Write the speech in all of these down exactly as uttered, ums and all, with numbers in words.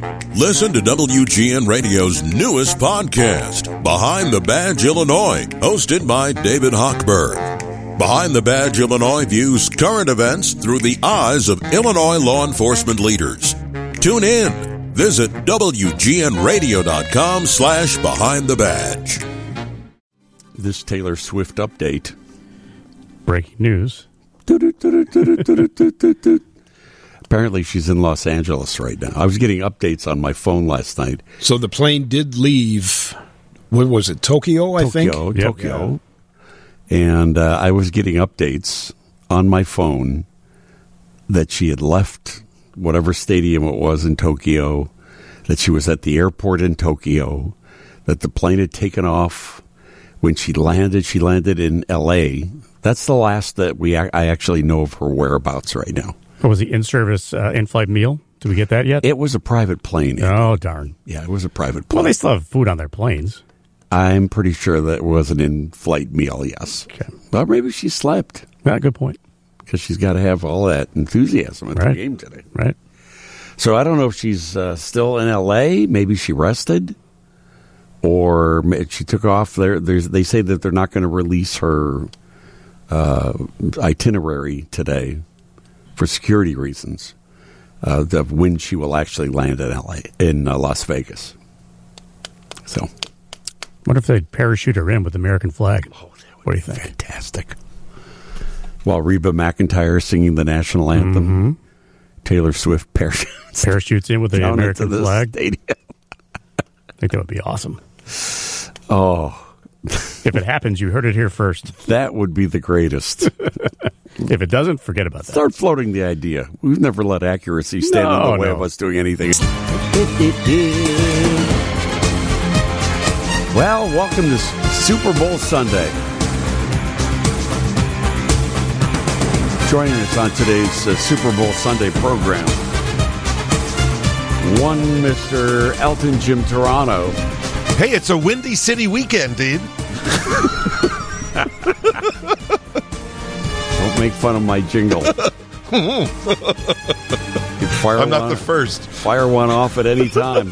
Listen to W G N Radio's newest podcast, Behind the Badge Illinois, hosted by David Hochberg. Behind the Badge Illinois views current events through the eyes of Illinois law enforcement leaders. Tune in. Visit W G N radio dot com slash behind the badge. This Taylor Swift update. Breaking news. Apparently she's in Los Angeles right now. I was getting updates on my phone last night. So the plane did leave, what was it, Tokyo, I think? Tokyo, Yep. Tokyo. And uh, I was getting updates on my phone that she had left whatever stadium it was in Tokyo, that she was at the airport in Tokyo, that the plane had taken off. When she landed, she landed in L A. That's the last that we I actually know of her whereabouts right now. What was the in-service uh, in-flight meal? Did we get that yet? It was a private plane. Oh, darn. Yeah, it was a private plane. Well, they still have food on their planes. I'm pretty sure that it was an in-flight meal, yes. Okay. But maybe she slept Yeah, good point. because she's got to have all that enthusiasm at Right. the game today. Right. So I don't know if she's uh, still in L A. Maybe she rested, or ma- she took off. There, there's. They say that they're not going to release her uh, itinerary today for security reasons uh, of when she will actually land in L A in uh, Las Vegas. So, What if they parachute her in with the American flag? oh, What do you think? fantastic. While Reba McEntire singing the national anthem, Mm-hmm. Taylor Swift parachutes Parachutes in with the down American into the flag? stadium. I think that would be awesome. Oh, If it happens, you heard it here first. that would be the greatest. If it doesn't, forget about that. Start floating the idea. We've never let accuracy stand No, in the way no. of us doing anything. Well, welcome to Super Bowl Sunday. Joining us on today's uh, Super Bowl Sunday program, one Mister Elton Jim Toronto. Hey, it's a Windy City weekend, dude. Don't make fun of my jingle. You fire I'm not one- the first. Fire one off at any time.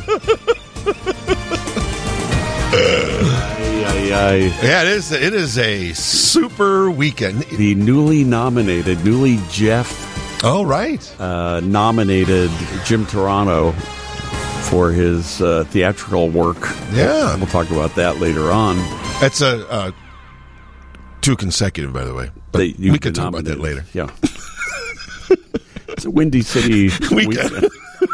Ay, ay, ay. Yeah, it is. It is a super weekend. The newly nominated, newly Jeff Oh, right. uh, nominated Jim Toronto for his uh, theatrical work. Yeah. We'll talk about that later on. That's a uh, two consecutive, by the way. But They- you've we can been talk about that nominated. later. Yeah. It's a Windy City Weekend. weekend.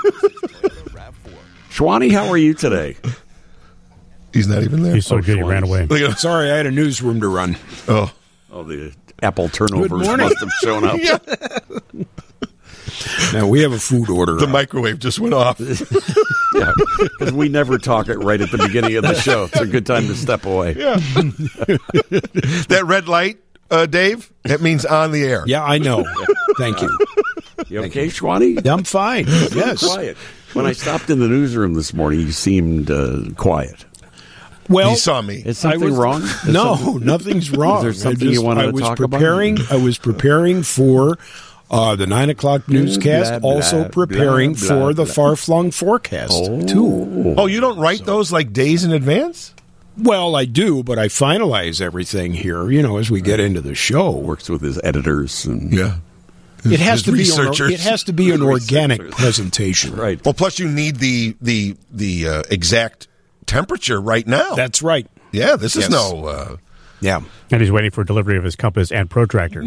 Shwani, how are you today? He's not even there. He's so Oh, good he ran away. Look at him. Sorry, I had a newsroom to run. Oh, Oh, the apple turnovers Good morning. must have shown up. yeah. Now, we have a food order. The microwave just went off. Yeah, because we never talk it right at the beginning of the show. It's a good time to step away. Yeah. That red light, uh, Dave, that means on the air. Yeah, I know. Thank you. You okay, Shwani? I'm fine. Yes. Quiet. When I stopped in the newsroom this morning, you seemed uh, quiet. Well, He saw me. Is something I was- wrong? Is No, something- nothing's wrong. Is there something I you wanted I to was talk about? preparing, I was preparing for uh, the nine o'clock newscast, blah, also blah, preparing blah, for blah, the blah. far-flung forecast, too. Oh, you don't write those like days in advance? Well, I do, but I finalize everything here, you know, as we get into the show. Works with his editors and Yeah. It has His to be an, researchers. it has to be an organic Researchers. presentation. right. Well, plus you need the the the uh, exact temperature right now. That's right. yeah, this is Yes. no. Uh, Yeah. And he's waiting for delivery of his compass and protractor.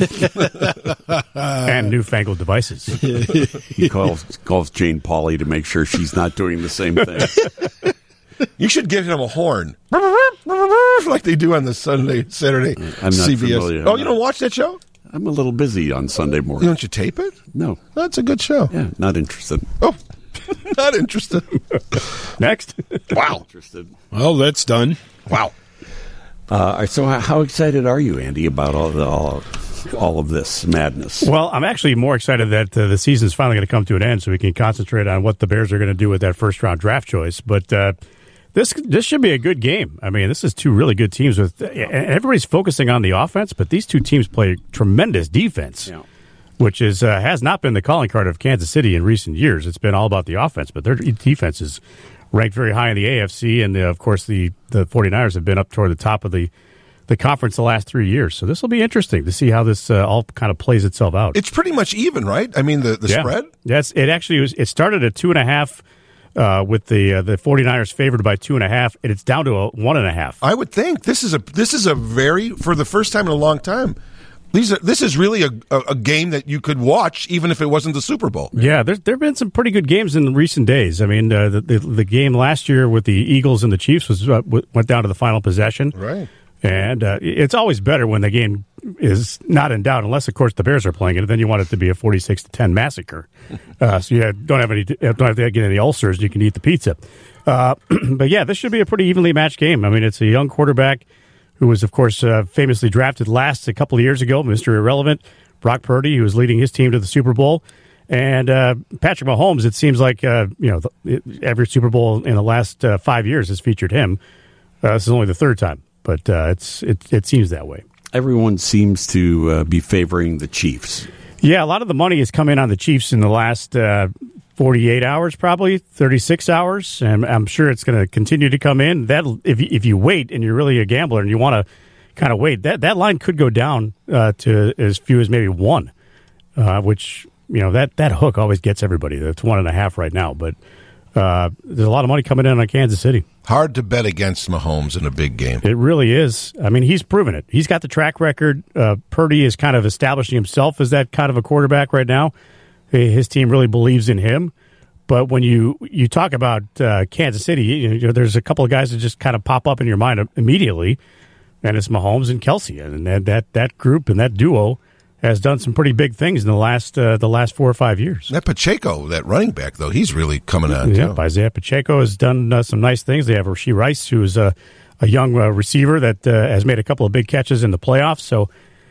And newfangled devices. He calls calls Jane Pauley to make sure she's not doing the same thing. you should give him a horn, like they do on the Sunday Saturday I'm not C B S. familiar. Oh, you don't watch that show? I'm a little busy on Sunday morning. Don't you tape it? No. That's a good show. Yeah, not interested. Oh, not interested. Next. Wow. Interested. Well, that's done. Wow. Uh, so, how- how excited are you, Andy, about all the, all, all of this madness? Well, I'm actually more excited that uh, the season's finally going to come to an end so we can concentrate on what the Bears are going to do with that first-round draft choice. But uh, this this should be a good game. I mean, this is two really good teams. With and everybody's focusing on the offense, but these two teams play tremendous defense. Yeah. which is uh, has not been the calling card of Kansas City in recent years. It's been all about the offense, but their defense is ranked very high in the A F C, and uh, of course the, the 49ers have been up toward the top of the, the conference the last three years. So this will be interesting to see how this uh, all kind of plays itself out. It's pretty much even, right? I mean, the, the yeah. spread? Yes, it actually was. It started at two and a half uh, with the uh, the 49ers favored by two and a half, and it's down to a one and a half. I would think this is a this is a very, for the first time in a long time, These are, this is really a, a, a game that you could watch even if it wasn't the Super Bowl. Yeah, there there have been some pretty good games in recent days. I mean, uh, the, the the game last year with the Eagles and the Chiefs was uh, went down to the final possession. Right. And uh, it's always better when the game is not in doubt, unless, of course, the Bears are playing it. Then you want it to be a forty-six to ten massacre. Uh, so you don't have any, don't have to get any ulcers. And you can eat the pizza. Uh, but yeah, this should be a pretty evenly matched game. I mean, it's a young quarterback who was, of course, uh, famously drafted last a couple of years ago, Mister Irrelevant, Brock Purdy, who was leading his team to the Super Bowl. And uh, Patrick Mahomes, it seems like uh, you know the, every Super Bowl in the last uh, five years has featured him. Uh, this is only the third time, but uh, it's it, it seems that way. Everyone seems to uh, be favoring the Chiefs. Yeah, a lot of the money has come in on the Chiefs in the last uh, forty-eight hours, probably thirty-six hours, and I'm sure it's going to continue to come in. That if you, if you wait and you're really a gambler and you want to kind of wait, that that line could go down uh, to as few as maybe one, uh, which you know that that hook always gets everybody. That's one and a half right now, but uh, there's a lot of money coming in on Kansas City. Hard to bet against Mahomes in a big game. It really is. I mean, he's proven it. He's got the track record. Uh, Purdy is kind of establishing himself as that kind of a quarterback right now. His team really believes in him. But when you, you talk about uh, Kansas City, you know, there's a couple of guys that just kind of pop up in your mind immediately, and it's Mahomes and Kelsey. And that, that, that group and that duo has done some pretty big things in the last uh, the last four or five years. That Pacheco, that running back, though, he's really coming on, yeah, too. Isaiah Pacheco has done uh, some nice things. They have Rashee Rice, who is a, a young uh, receiver that uh, has made a couple of big catches in the playoffs. So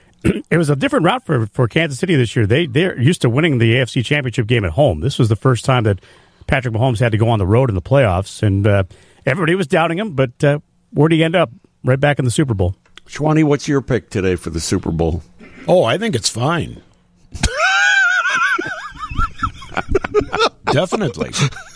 it was a different route for, for Kansas City this year. They, they're used to winning the A F C Championship game at home. This was the first time that Patrick Mahomes had to go on the road in the playoffs, and uh, everybody was doubting him, but uh, where'd he end up? Right back in the Super Bowl. Schwani, what's your pick today for the Super Bowl? Oh, I think it's fine. Definitely.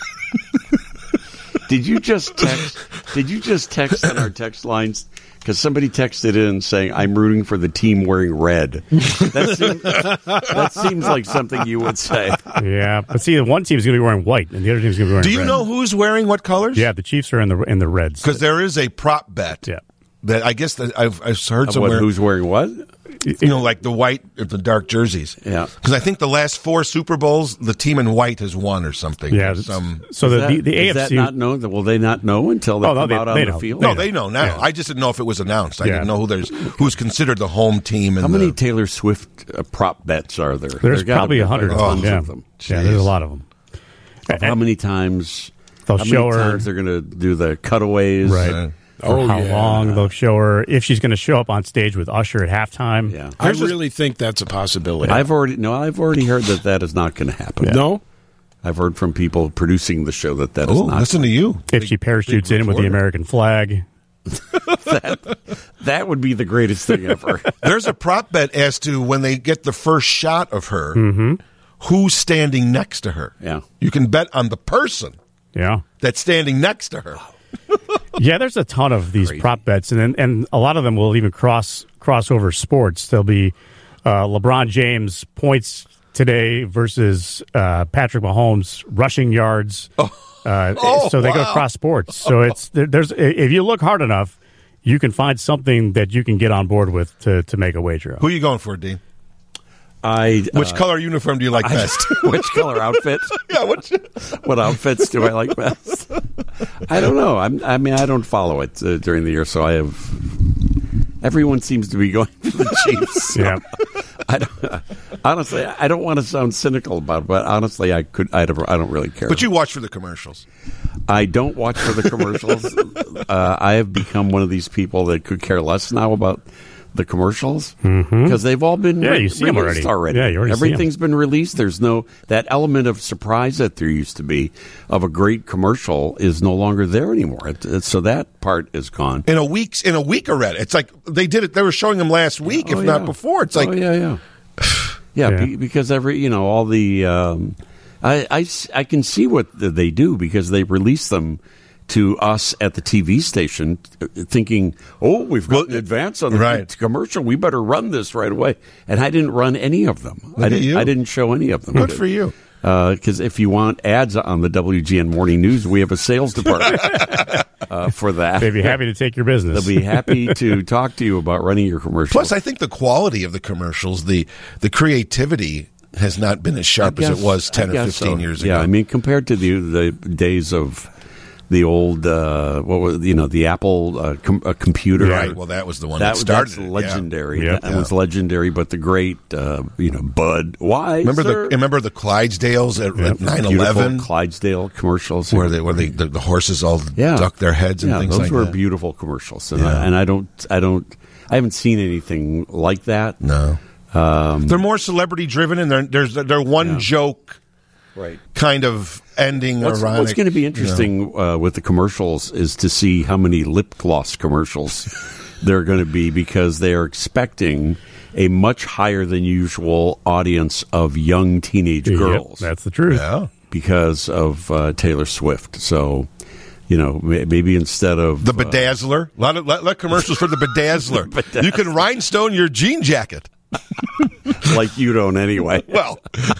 Did you just text? Did you just text on our text lines? Because somebody texted in saying, "I'm rooting for the team wearing red." That seems, that seems like something you would say. Yeah, but see, one team's going to be wearing white, and the other team's going to be wearing. Do you red. know who's wearing what colors? Yeah, the Chiefs are in the in the reds. Because there is a prop bet. Yeah. That I guess that I've, I've heard What, somewhere. who's wearing what? You know, like the white, the dark jerseys. Yeah. Because I think the last four Super Bowls, the team in white has won or something. Yeah. Or some. So the, Is the, that, the is A F C. that not known? Will they not know until they Oh, no, come they- out on they the know. field? No, They they know now. Yeah. I just didn't know if it was announced. I Yeah. didn't know who there's who's considered the home team. In How the, many Taylor Swift uh, prop bets are there? There's There gotta probably be a hundred like of tons them. Yeah. of them. Yeah, there's a lot of them. Of how many times? They'll how show many her- times they're going to do the cutaways? Right. Uh, For Oh, how yeah. long they'll show her, if she's going to show up on stage with Usher at halftime. Yeah. I There's a- really think that's a possibility. I've already no. I've already heard that that is not going to happen. No? I've heard from people producing the show that that is oh, not. listen to you. If she parachutes in with the reporter. American flag. That would be the greatest thing ever. There's a prop bet as to when they get the first shot of her, Mm-hmm. who's standing next to her. Yeah. You can bet on the person Yeah. that's standing next to her. Yeah, there's a ton of these prop bets, and and a lot of them will even cross cross over sports. There'll be uh, LeBron James points today versus uh, Patrick Mahomes rushing yards. Uh, Oh, so they go wow. cross sports. So it's there, there's if you look hard enough, you can find something that you can get on board with to, to make a wager on. Who are you going for, Dean? I Which uh, color uniform do you like I- best? which color outfit? yeah, what's What outfits do I like best? I don't know. I'm, I mean, I don't follow it uh, during the year, so I have. Everyone seems to be going for the Chiefs. so Yeah. I don't, honestly, I don't want to sound cynical about it, but honestly, I could. I don't, I don't really care. But you watch for the commercials. I don't watch for the commercials. uh, I have become one of these people that could care less now about the commercials because they've all been Yeah, re- you see 'em released already. Yeah, you already see 'em. Everything's been released. There's no that element of surprise that there used to be of a great commercial is no longer there anymore. It, it, so that part is gone. In a week's in a week already. It's like they did it. They were showing them last week, Oh, if not yeah. before. It's like oh yeah, yeah. Yeah, Yeah. Be, because every you know all the um, I, I s- I can see what they do because they release them to us at the T V station, thinking, "Oh, we've got Well, an advance on the right. commercial. We better run this right away." And I didn't run any of them. Look I at didn't. you. I didn't show any of them. Good for you. Because if you want ads on the W G N Morning News, we have a sales department uh, for that. They'd be happy to take your business. They'll be happy to talk to you about running your commercials. Plus, I think the quality of the commercials, the the creativity, has not been as sharp as guess- it was ten I or guess fifteen so. years ago. Yeah, I mean, compared to the the days of the old, uh, what was you know, the Apple uh, com- uh, computer. right. Well, that was the one that, that started that's it, yeah. legendary. Yeah. That was legendary. But the great, uh, you know, Bud. Why? Remember sir? the remember the Clydesdales at, at nine Beautiful eleven, Clydesdale commercials where they where they the, the horses all yeah. duck their heads and yeah, things those like were that. beautiful commercials, and, Yeah. I, and I don't, I don't, I haven't seen anything like that. No, Um, they're more celebrity driven, and they're, there's they're one Yeah. joke right. kind of ending. What's, ironic. what's going to be you know. interesting uh, with the commercials is to see how many lip gloss commercials there are going to be, because they are expecting a much higher than usual audience of young teenage Yep, girls that's the truth. Yeah. because of uh, Taylor Swift. So, you know, may- maybe instead of The Bedazzler. A lot of lot, lot of commercials for the Bedazzler. Bedazzler. You can rhinestone your jean jacket. like you don't anyway. Well,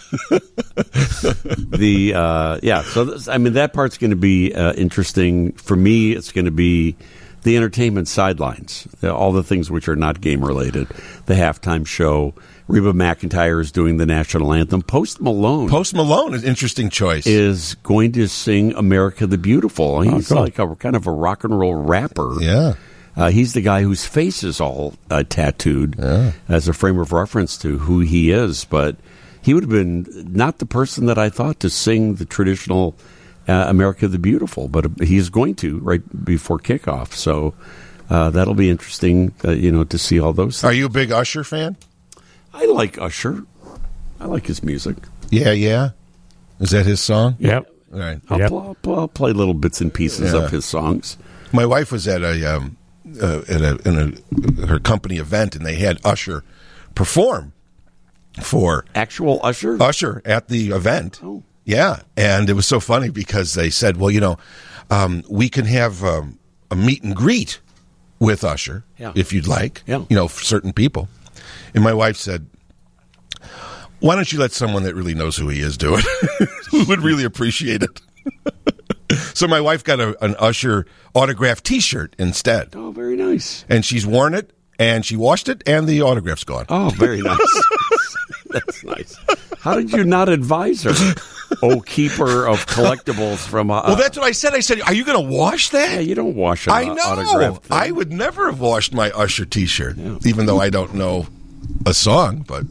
the uh, yeah, so this, I mean that part's going to be uh, interesting for me. It's going to be the entertainment sidelines, all the things which are not game related. The halftime show. Reba McEntire is doing the national anthem. Post Malone Post Malone is an interesting choice. is going to sing "America the Beautiful." He's cool. like a kind of a rock and roll rapper. yeah. Uh, he's the guy whose face is all uh, tattooed as a frame of reference to who he is. But he would have been not the person that I thought to sing the traditional uh, America the Beautiful, but he's going to right before kickoff. So uh, that'll be interesting, uh, you know, to see all those things. Are you a big Usher fan? I like Usher. I like his music. Yeah, yeah. Is that his song? Yep. All right. I'll, Yep. pl- I'll, I'll play little bits and pieces Yeah. of his songs. My wife was at a um, uh, at a, in a her company event, and they had Usher perform for Actual Usher? Usher at the event. Oh. Yeah, and it was so funny because they said, "Well, you know, um, we can have um, a meet and greet with Usher Yeah. if you'd like. Yeah. You know, for certain people." And my wife said, "Why don't you let someone that really knows who he is do it? Who would really appreciate it?" So my wife got a, an Usher autographed T-shirt instead, Oh, very nice. and she's worn it, and she washed it, and the autograph's gone. Oh, very nice. That's nice. How did you not advise her? Oh, keeper of collectibles from. Uh, Well, that's what I said. I said, "Are you going to wash that?" yeah, you don't wash an I uh, know. autograph thing. I would never have washed my Usher T-shirt, even though I don't know a song. But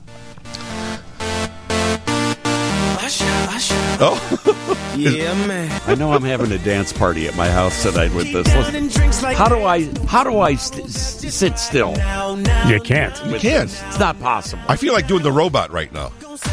oh, Yeah, man. I know I'm having a dance party at my house tonight with this. Listen, how do I? How do I st- s- sit still? You can't. you can't. It's not possible. I feel like doing the robot right now.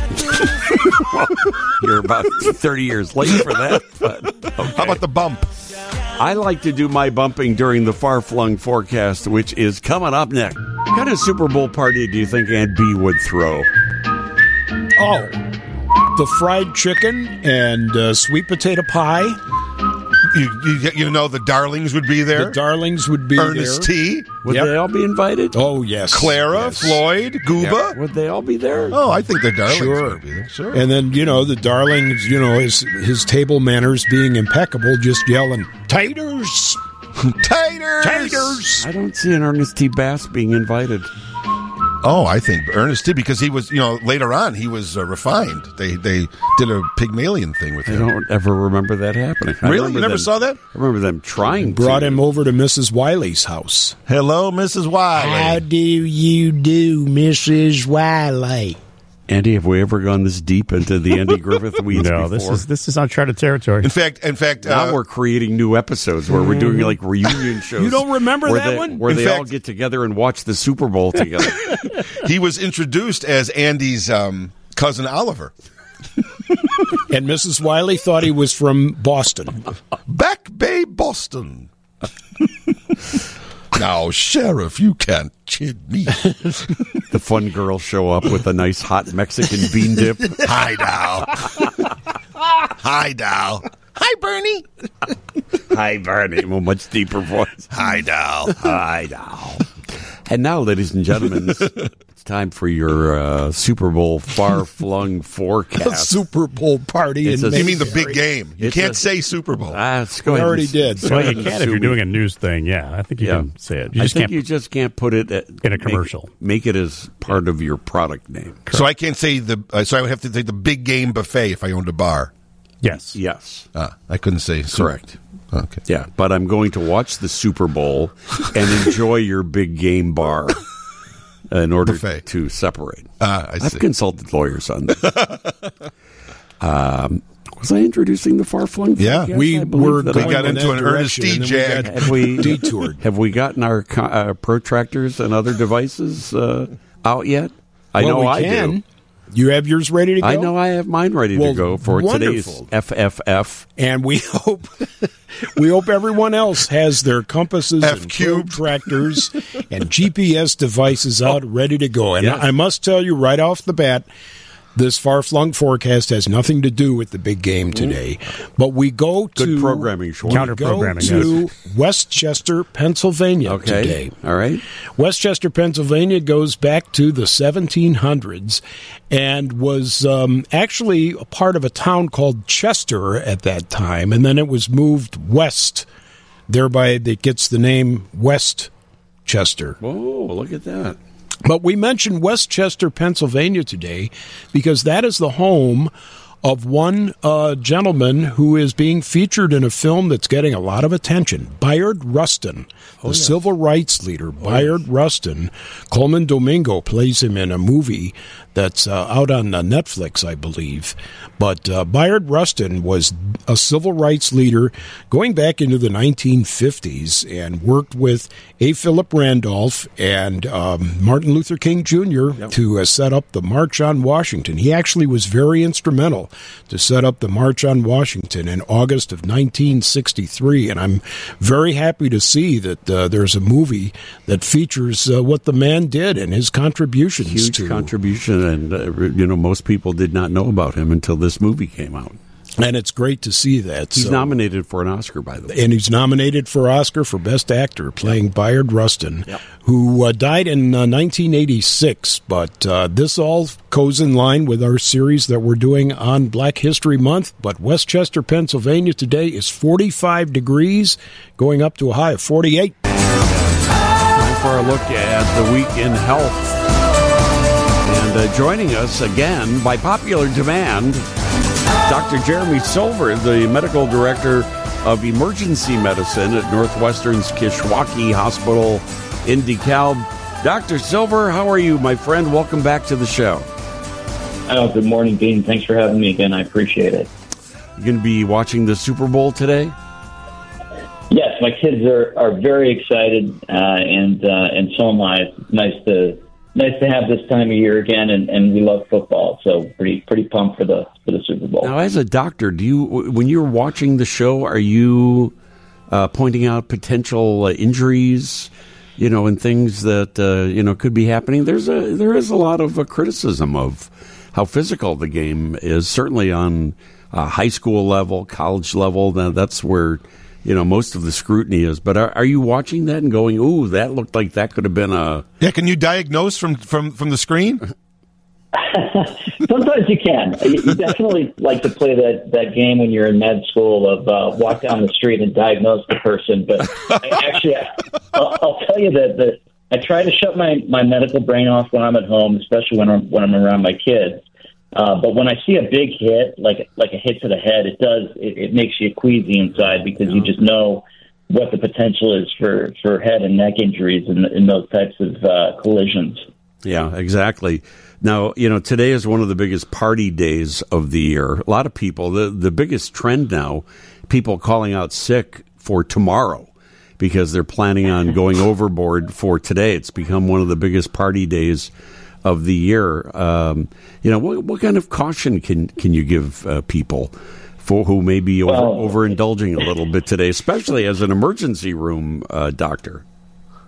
You're about thirty years late for that. But okay. How about the bump? I like to do my bumping during the far-flung forecast, which is coming up next. What kind of Super Bowl party do you think Aunt B would throw? Oh, the fried chicken and uh, sweet potato pie. You, you, you know, the Darlings would be there. The Darlings would be Ernest there. T, Would Yep. they all be invited? Oh, yes. Clara, Yes. Floyd, Gooba. Would they all be there? Oh, I think the Darlings Sure. would be there. Sure. And then, you know, the Darlings, you know, his, his table manners being impeccable, just yelling, "Taters! Taters. Taters!" I don't see an Ernest T. Bass being invited. Oh, I think Ernest T, because he was, you know, later on he was uh, refined. They they did a Pygmalion thing with I him. don't ever remember that happening. I Really? remember You never them- saw that? I remember them trying Brought to. him over to Missus Wiley's house. Hello, Missus Wiley. do you do, Missus Wiley? Andy, have we ever gone this deep into the Andy Griffith weeds No, before? this is this is uncharted territory. In fact, in fact, Now uh, we're creating new episodes where we're doing like reunion shows. You don't remember where that they, one? Where In they all fact- get together and watch the Super Bowl together. he was introduced as Andy's um, cousin Oliver. And Missus Wiley thought he was from Boston. Back Bay, Boston. Now, Sheriff, you can't kid me. the fun girls show up with a nice hot Mexican bean dip. Hi, Dow. Hi, Dow. Hi, Bernie. Hi, Bernie. A much deeper voice. Hi, Dow. Hi, Dow. And now, ladies and gentlemen, it's time for your uh, Super Bowl far-flung A forecast. Super Bowl party. It's in a- You mean the Mayberry. big game? You It's can't a- say Super Bowl. Ah, let's go We ahead already and- did. go Well, ahead you and can if you're assume doing a news thing. Yeah, I think you Yeah. can say it. You I just think can't. you just can't put it at, In a make- commercial. Make, it as part of your product name. So I can't say the. Uh, so I would have to say the big game buffet if I owned a bar. Yes. Yes, Ah, I couldn't say Super- correct. Okay. Yeah, but I'm going to watch the Super Bowl and enjoy your big game bar in order Buffet. to separate. Ah, I I've see. consulted lawyers on that. um, was I introducing the far-flung? Yeah, podcast? we I believe were that We I- got in into that an Ernest direction, D. and then we Jag. got Have we detoured. Have we gotten our co- uh, protractors and other devices uh, out yet? I well, know we I can. do. You have yours ready to go? I know I have mine ready Well, to go for today's wonderful. F F F. And we hope we hope everyone else has their compasses F and cubed. protractors and G P S devices out ready to go. And Yes. I must tell you right off the bat, this far-flung forecast has nothing to do with the big game today. But we go to Good programming, Schwartz. we Counter go programming, to Westchester, Pennsylvania Okay. today. All right. Westchester, Pennsylvania goes back to the seventeen hundreds and was um, actually a part of a town called Chester at that time, and then it was moved west. Thereby, it gets the name Westchester. Oh, look at that. But we mentioned Westchester, Pennsylvania today because that is the home of one uh, gentleman who is being featured in a film that's getting a lot of attention, Bayard Rustin, the civil rights leader. Bayard Rustin, Coleman Domingo plays him in a movie that's uh, out on uh, Netflix, I believe. But uh, Bayard Rustin was a civil rights leader going back into the nineteen fifties and worked with A. Philip Randolph and um, Martin Luther King Junior to uh, set up the March on Washington. He actually was very instrumental to set up the March on Washington in August of nineteen sixty-three. And I'm very happy to see that uh, there's a movie that features uh, what the man did and his contributions Huge to contribution, and uh, you know most people did not know about him until this movie came out. And it's great to see that. He's So- nominated for an Oscar, by the way. and he's nominated for Oscar for Best Actor, playing Bayard Rustin, Yep. who uh, died in uh, nineteen eighty-six. But uh, this all goes in line with our series that we're doing on Black History Month. But Westchester, Pennsylvania today is forty-five degrees, going up to a high of forty-eight. Time for a look at the week in health. And uh, joining us again, by popular demand, Doctor Jeremy Silver, the medical director of emergency medicine at Northwestern's Kishwaukee Hospital in DeKalb. Doctor Silver, how are you, my friend? Welcome back to the show. Oh, good morning, Dean. Thanks for having me again. I appreciate it. You going to be watching the Super Bowl today? Yes, my kids are, are very excited, uh, and uh, and so am I. It's nice to nice to have this time of year again, and, and we love football, so pretty pretty pumped for the for the Super Bowl. Now, as a doctor, do you, when you're watching the show, are you uh, pointing out potential uh, injuries, you know, and things that uh, you know could be happening? There's a there is a lot of uh, criticism of how physical the game is, certainly on uh, high school level, college level. That, that's where you know most of the scrutiny is. But are, are you watching that and going, "Ooh, that looked like that could have been a"? Yeah, can you diagnose from, from, from the screen? Sometimes you can. You you definitely like to play that, that game when you're in med school of uh, walk down the street and diagnose the person. But I, actually, I'll, I'll tell you that, that I try to shut my, my medical brain off when I'm at home, especially when I'm when I'm around my kids. Uh, but when I see a big hit, like like a hit to the head, it does it, it makes you queasy inside because you just know what the potential is for, for head and neck injuries in, in those types of uh, collisions. Yeah, exactly. Now, you know, today is one of the biggest party days of the year. A lot of people, the, the biggest trend now, people calling out sick for tomorrow because they're planning on going overboard for today. It's become one of the biggest party days of the year. Um, you know, what, what kind of caution can, can you give uh, people for who may be over, Well, overindulging a little bit today, especially as an emergency room uh, doctor?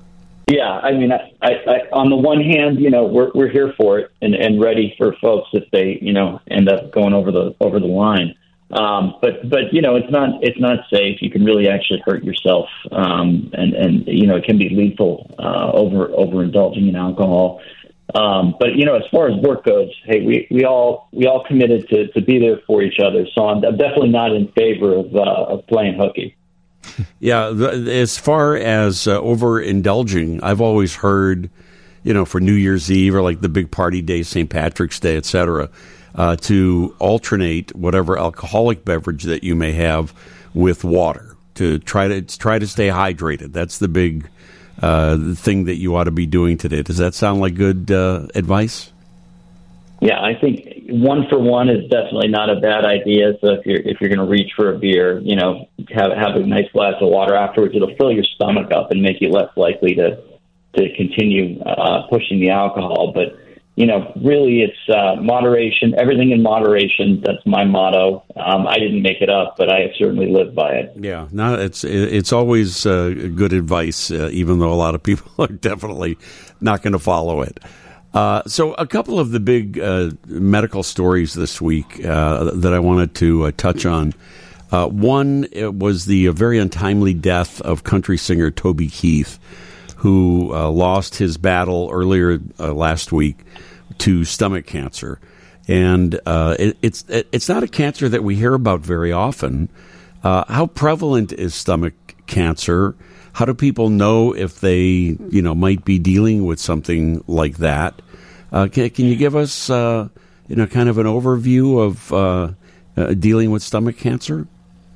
Yeah, I mean, I, I, I, on the one hand, you know, we're we're here for it and, and ready for folks if they, you know, end up going over the over the line. Um, but but you know, it's not it's not safe. You can really actually hurt yourself, um, and and you know, it can be lethal uh, over overindulging in alcohol. Um, but you know, as far as work goes, hey, we, we all we all committed to, to be there for each other. So I'm, I'm definitely not in favor of uh, of playing hooky. Yeah, the, as far as uh, overindulging, I've always heard, you know, for New Year's Eve or like the big party day, Saint Patrick's Day, et cetera, uh, to alternate whatever alcoholic beverage that you may have with water to try to try to stay hydrated. That's the big uh, thing that you ought to be doing today. Does that sound like good uh, advice? Yeah, I think one for one is definitely not a bad idea. So if you're if you're going to reach for a beer, you know, have have a nice glass of water afterwards. It'll fill your stomach up and make you less likely to to continue uh, pushing the alcohol. But you know, really, it's uh, moderation. Everything in moderation. That's my motto. Um, I didn't make it up, but I certainly live by it. Yeah, no, it's it's always uh, good advice, uh, even though a lot of people are definitely not going to follow it. Uh, so a couple of the big uh, medical stories this week uh, that I wanted to uh, touch on. Uh, one it was the uh, very untimely death of country singer Toby Keith, who uh, lost his battle earlier uh, last week to stomach cancer. And uh, it, it's it, it's not a cancer that we hear about very often. Uh, how prevalent is stomach cancer? How do people know if they, you know, might be dealing with something like that? Uh, can, can you give us, uh, you know, kind of an overview of uh, uh, dealing with stomach cancer?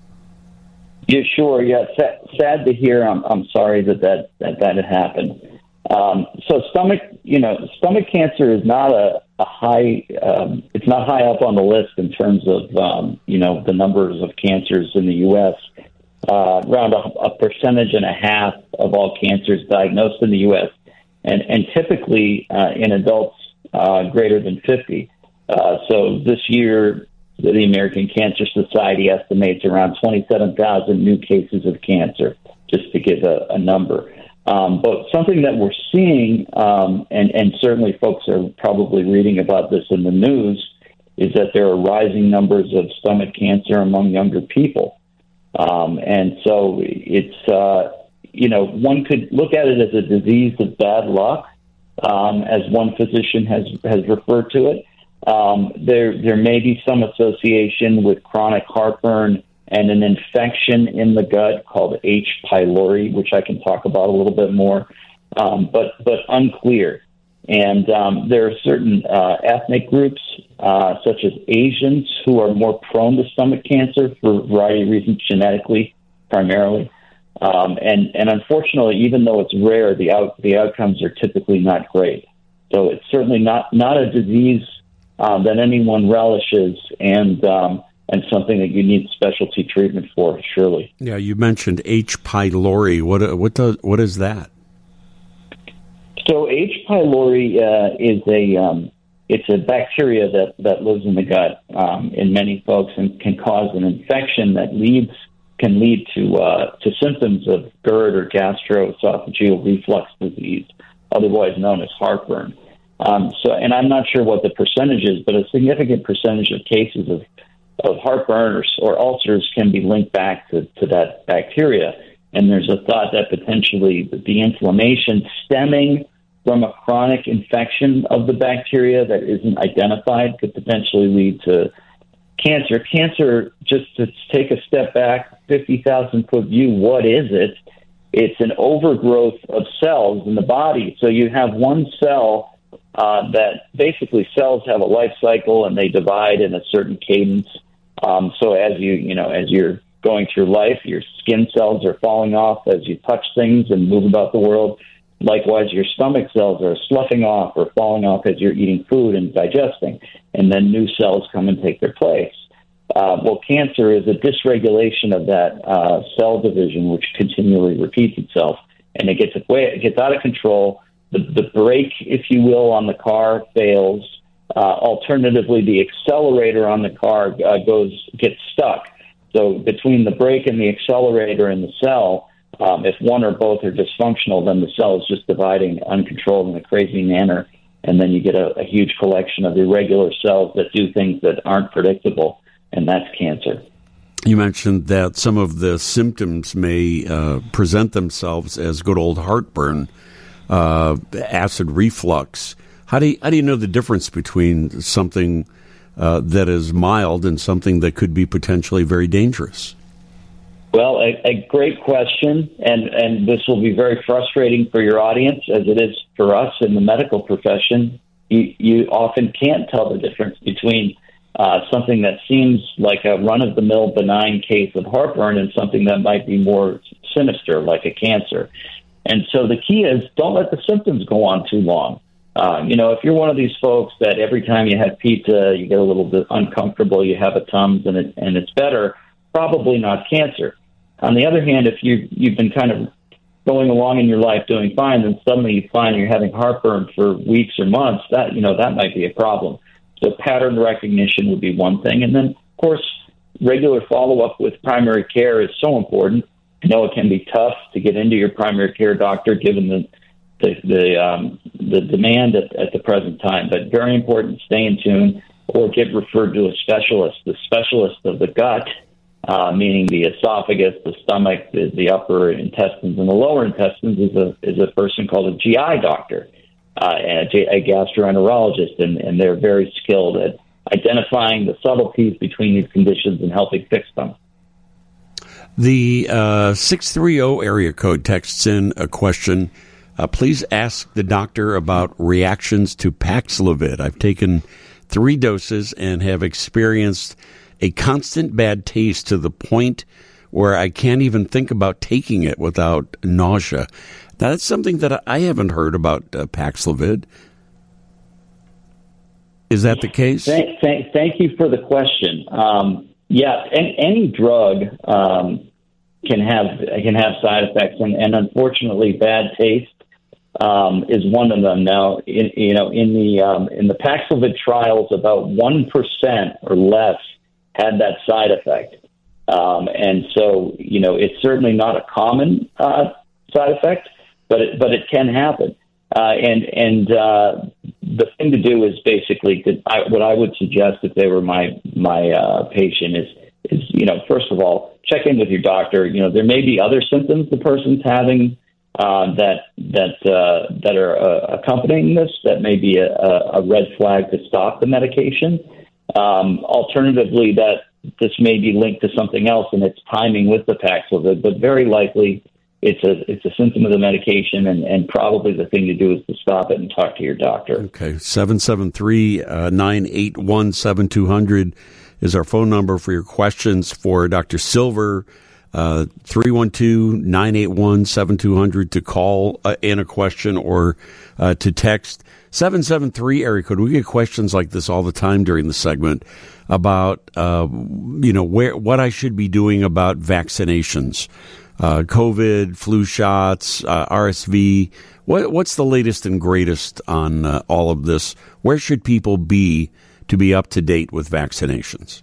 Yeah, sure. Yeah, sad, sad to hear. I'm, I'm sorry that that, that, that had happened. Um, so stomach, you know, stomach cancer is not a, a high, um, it's not high up on the list in terms of, um, you know, the numbers of cancers in the U S Uh, around a, a percentage and a half of all cancers diagnosed in the U S, and, and typically uh, in adults uh, greater than fifty. Uh, so this year, the American Cancer Society estimates around twenty-seven thousand new cases of cancer, just to give a, a number. Um, but something that we're seeing, um, and, and certainly folks are probably reading about this in the news, is that there are rising numbers of stomach cancer among younger people. Um, and so it's, uh, you know, one could look at it as a disease of bad luck, um, as one physician has, has referred to it. Um, there, there may be some association with chronic heartburn and an infection in the gut called H. pylori, which I can talk about a little bit more, um, but, but unclear. And um, there are certain uh, ethnic groups, uh, such as Asians, who are more prone to stomach cancer for a variety of reasons, genetically primarily. Um, and, and unfortunately, even though it's rare, the out, the outcomes are typically not great. So it's certainly not, not a disease um, that anyone relishes, and um, and something that you need specialty treatment for, surely. Yeah, you mentioned H. pylori. What what does what is that? So H. pylori uh, is a um, it's a bacteria that, that lives in the gut um, in many folks and can cause an infection that leads can lead to uh, to symptoms of GERD or gastroesophageal reflux disease, otherwise known as heartburn. Um, so, and I'm not sure what the percentage is, but a significant percentage of cases of of heartburn or, or ulcers can be linked back to, to that bacteria. And there's a thought that potentially the inflammation stemming from a chronic infection of the bacteria that isn't identified could potentially lead to cancer. Cancer, just to take a step back, fifty thousand foot view, what is it? It's an overgrowth of cells in the body. So you have one cell uh, that basically cells have a life cycle and they divide in a certain cadence. Um, so as you, you know, as you're going through life, your skin cells are falling off as you touch things and move about the world. Likewise, your stomach cells are sloughing off or falling off as you're eating food and digesting, and then new cells come and take their place. Uh, well, cancer is a dysregulation of that uh, cell division, which continually repeats itself, and it gets way, it gets out of control. The, the brake, if you will, on the car fails. Uh, alternatively, the accelerator on the car uh, goes gets stuck. So between the brake and the accelerator in the cell, Um, if one or both are dysfunctional, then the cell is just dividing uncontrolled in a crazy manner, and then you get a, a huge collection of irregular cells that do things that aren't predictable, and that's cancer. You mentioned that some of the symptoms may uh, present themselves as good old heartburn, uh, acid reflux. How do you, how do you know the difference between something uh, that is mild and something that could be potentially very dangerous? Well, a, a great question, and, and this will be very frustrating for your audience, as it is for us in the medical profession. You, you often can't tell the difference between uh, something that seems like a run-of-the-mill benign case of heartburn and something that might be more sinister, like a cancer. And so the key is don't let the symptoms go on too long. Uh, you know, if you're one of these folks that every time you have pizza, you get a little bit uncomfortable, you have a Tums and, it, and it's better, probably not cancer. On the other hand, if you, you've been kind of going along in your life doing fine, then suddenly you find you're having heartburn for weeks or months, that, you know, that might be a problem. So pattern recognition would be one thing. And then, of course, regular follow-up with primary care is so important. I know it can be tough to get into your primary care doctor given the the the, um, the demand at, at the present time, but very important, stay in tune or get referred to a specialist, the specialist of the gut, Uh, meaning the esophagus, the stomach, the, the upper intestines, and the lower intestines is a is a person called a G I doctor, uh, a, a gastroenterologist, and, and they're very skilled at identifying the subtleties between these conditions and helping fix them. The uh, six three zero area code texts in a question. Uh, please ask the doctor about reactions to Paxlovid. I've taken three doses and have experienced a constant bad taste to the point where I can't even think about taking it without nausea. Now, that's something that I haven't heard about uh, Paxlovid. Is that the case? Thank, thank, thank you for the question. Um, yeah, any, any drug um, can have can have side effects, and, and unfortunately, bad taste um, is one of them. Now, in, you know, in the um, in the Paxlovid trials, about one percent or less had that side effect. Um, and so, you know, it's certainly not a common uh, side effect, but it, but it can happen. Uh, and and uh, the thing to do is basically, to, I, what I would suggest if they were my my uh, patient is, is, you know, first of all, check in with your doctor. You know, there may be other symptoms the person's having uh, that that uh, that are uh, accompanying this that may be a, a red flag to stop the medication. Um, alternatively, that this may be linked to something else, and it's timing with the Paxlovid, but very likely it's a it's a symptom of the medication, and, and probably the thing to do is to stop it and talk to your doctor. Okay, seven seven three, nine eight one, seven two zero zero is our phone number for your questions for Doctor Silver, uh, three one two, nine eight one, seven two zero zero to call uh, in a question or uh, to text. seven seven three area code. We get questions like this all the time during the segment about, uh, you know, where what I should be doing about vaccinations, uh, COVID, flu shots, uh, R S V. What, what's the latest and greatest on uh, all of this? Where should people be to be up to date with vaccinations?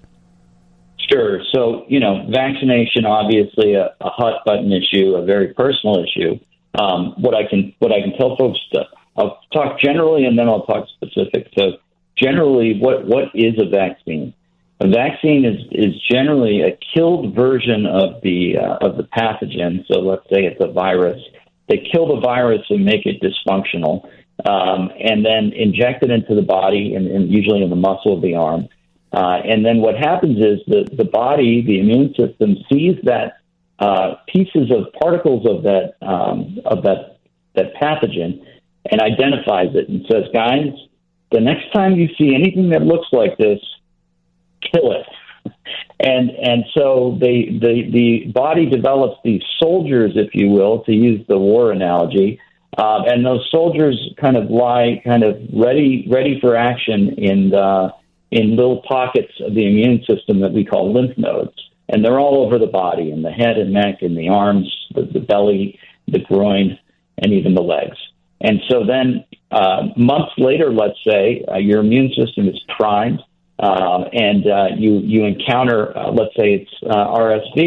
Sure. So, you know, vaccination, obviously a, a hot button issue, a very personal issue. Um, what I can what I can tell folks to, I'll talk generally and then I'll talk specific. So generally, what, what is a vaccine? A vaccine is, is generally a killed version of the uh, of the pathogen. So let's say it's a virus. They kill the virus and make it dysfunctional, um, and then inject it into the body, and, and usually in the muscle of the arm. Uh, and then what happens is the, the body, the immune system, sees that uh, pieces of particles of that um, of that that pathogen and identifies it and says, guys, the next time you see anything that looks like this, kill it. And and so they, the the body develops these soldiers, if you will, to use the war analogy, uh, and those soldiers kind of lie kind of ready ready for action in uh, in little pockets of the immune system that we call lymph nodes, and they're all over the body, in the head and neck, in the arms, the, the belly, the groin, and even the legs. And so then uh, months later, let's say, uh, your immune system is primed, uh, and uh, you you encounter, uh, let's say it's uh, R S V.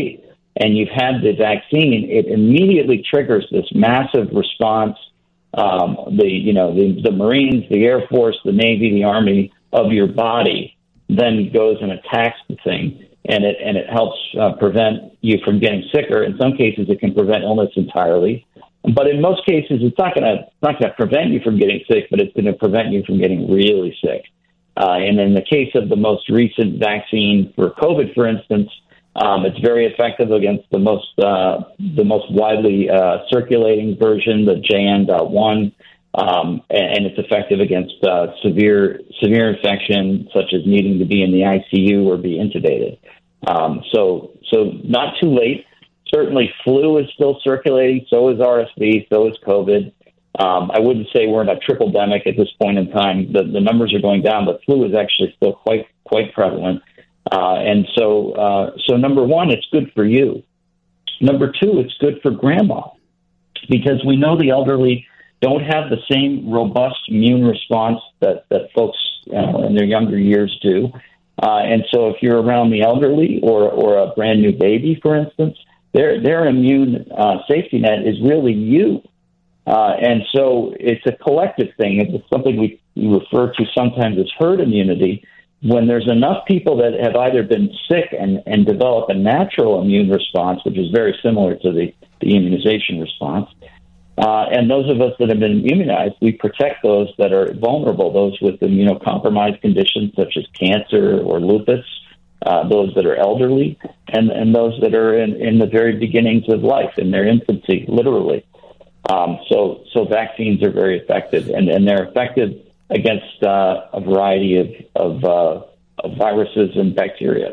and you've had the vaccine, it immediately triggers this massive response. Um, the you know the, the Marines, the Air Force, the Navy, the Army of your body then goes and attacks the thing, and it and it helps uh, prevent you from getting sicker. In some cases, it can prevent illness entirely, but in most cases, it's not going to not going to prevent you from getting sick, but it's going to prevent you from getting really sick. Uh, and in the case of the most recent vaccine for COVID, for instance, um, it's very effective against the most uh, the most widely uh, circulating version, the J N one, um, and, and it's effective against uh, severe severe infection, such as needing to be in the I C U or be intubated. Um, so, so not too late. Certainly, flu is still circulating. So is R S V. So is COVID. Um, I wouldn't say we're in a triple-demic at this point in time. The, the numbers are going down, but flu is actually still quite quite prevalent. Uh, and so, uh, so number one, it's good for you. Number two, it's good for grandma, because we know the elderly don't have the same robust immune response that, that folks you know, in their younger years do. Uh, and so if you're around the elderly or, or a brand new baby, for instance, their, their immune uh, safety net is really you. Uh, and so it's a collective thing. It's something we, we refer to sometimes as herd immunity. When there's enough people that have either been sick and, and develop a natural immune response, which is very similar to the, the immunization response, uh, and those of us that have been immunized, we protect those that are vulnerable, those with immunocompromised conditions such as cancer or lupus, uh, those that are elderly, and, and those that are in, in the very beginnings of life, in their infancy, literally. Um, so, so vaccines are very effective, and, and they're effective against uh, a variety of of, uh, of viruses and bacteria.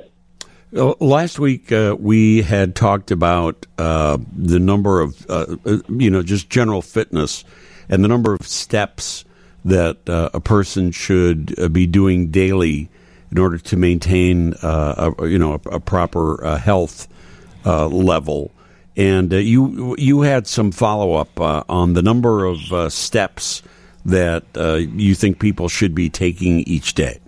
Last week, uh, we had talked about uh, the number of, uh, you know, just general fitness and the number of steps that uh, a person should uh, be doing daily in order to maintain, uh, a, you know, a, a proper uh, health uh, level. And uh, you you had some follow-up uh, on the number of uh, steps that uh, you think people should be taking each day.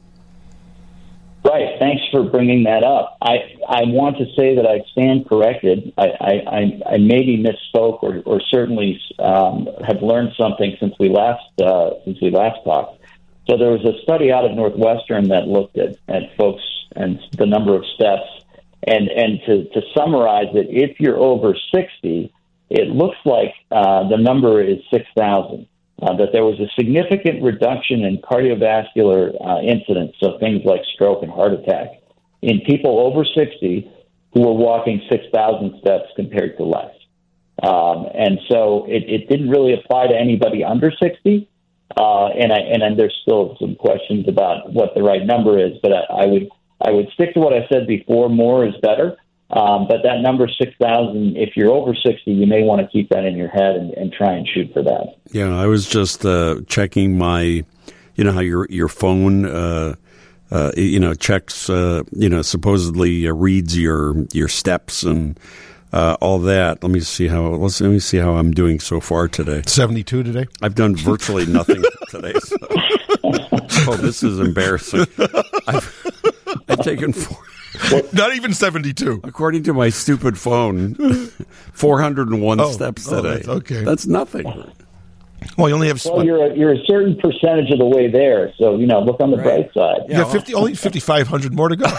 Right. Thanks for bringing that up. I, I want to say that I stand corrected. I, I, I maybe misspoke or, or certainly um, have learned something since we last uh, since we last talked. So there was a study out of Northwestern that looked at, at folks and the number of steps. And and to, to summarize it, if you're over sixty, it looks like uh, the number is six thousand. Uh, that there was a significant reduction in cardiovascular uh, incidents, so things like stroke and heart attack, in people over sixty who were walking six thousand steps compared to less. Um, and so it, it didn't really apply to anybody under sixty. Uh, and I and, and there's still some questions about what the right number is, but I, I would I would stick to what I said before. More is better. Um, but that number six thousand, if you're over sixty, you may want to keep that in your head and, and try and shoot for that. Yeah, I was just uh, checking my, you know, how your your phone, uh, uh, you know, checks, uh, you know, supposedly uh, reads your your steps and uh, all that. Let me see how let's let me see how I'm doing so far today. seventy-two today. I've done virtually nothing today. So. Oh, this is embarrassing. I've, I've taken four. Not even seventy-two. According to my stupid phone, four hundred one oh, steps today. Oh, that's okay. That's nothing. Well, you only have... Well, you're a, you're a certain percentage of the way there, so, you know, look on the right. bright side. Yeah, well, fifty, only fifty-five hundred more to go.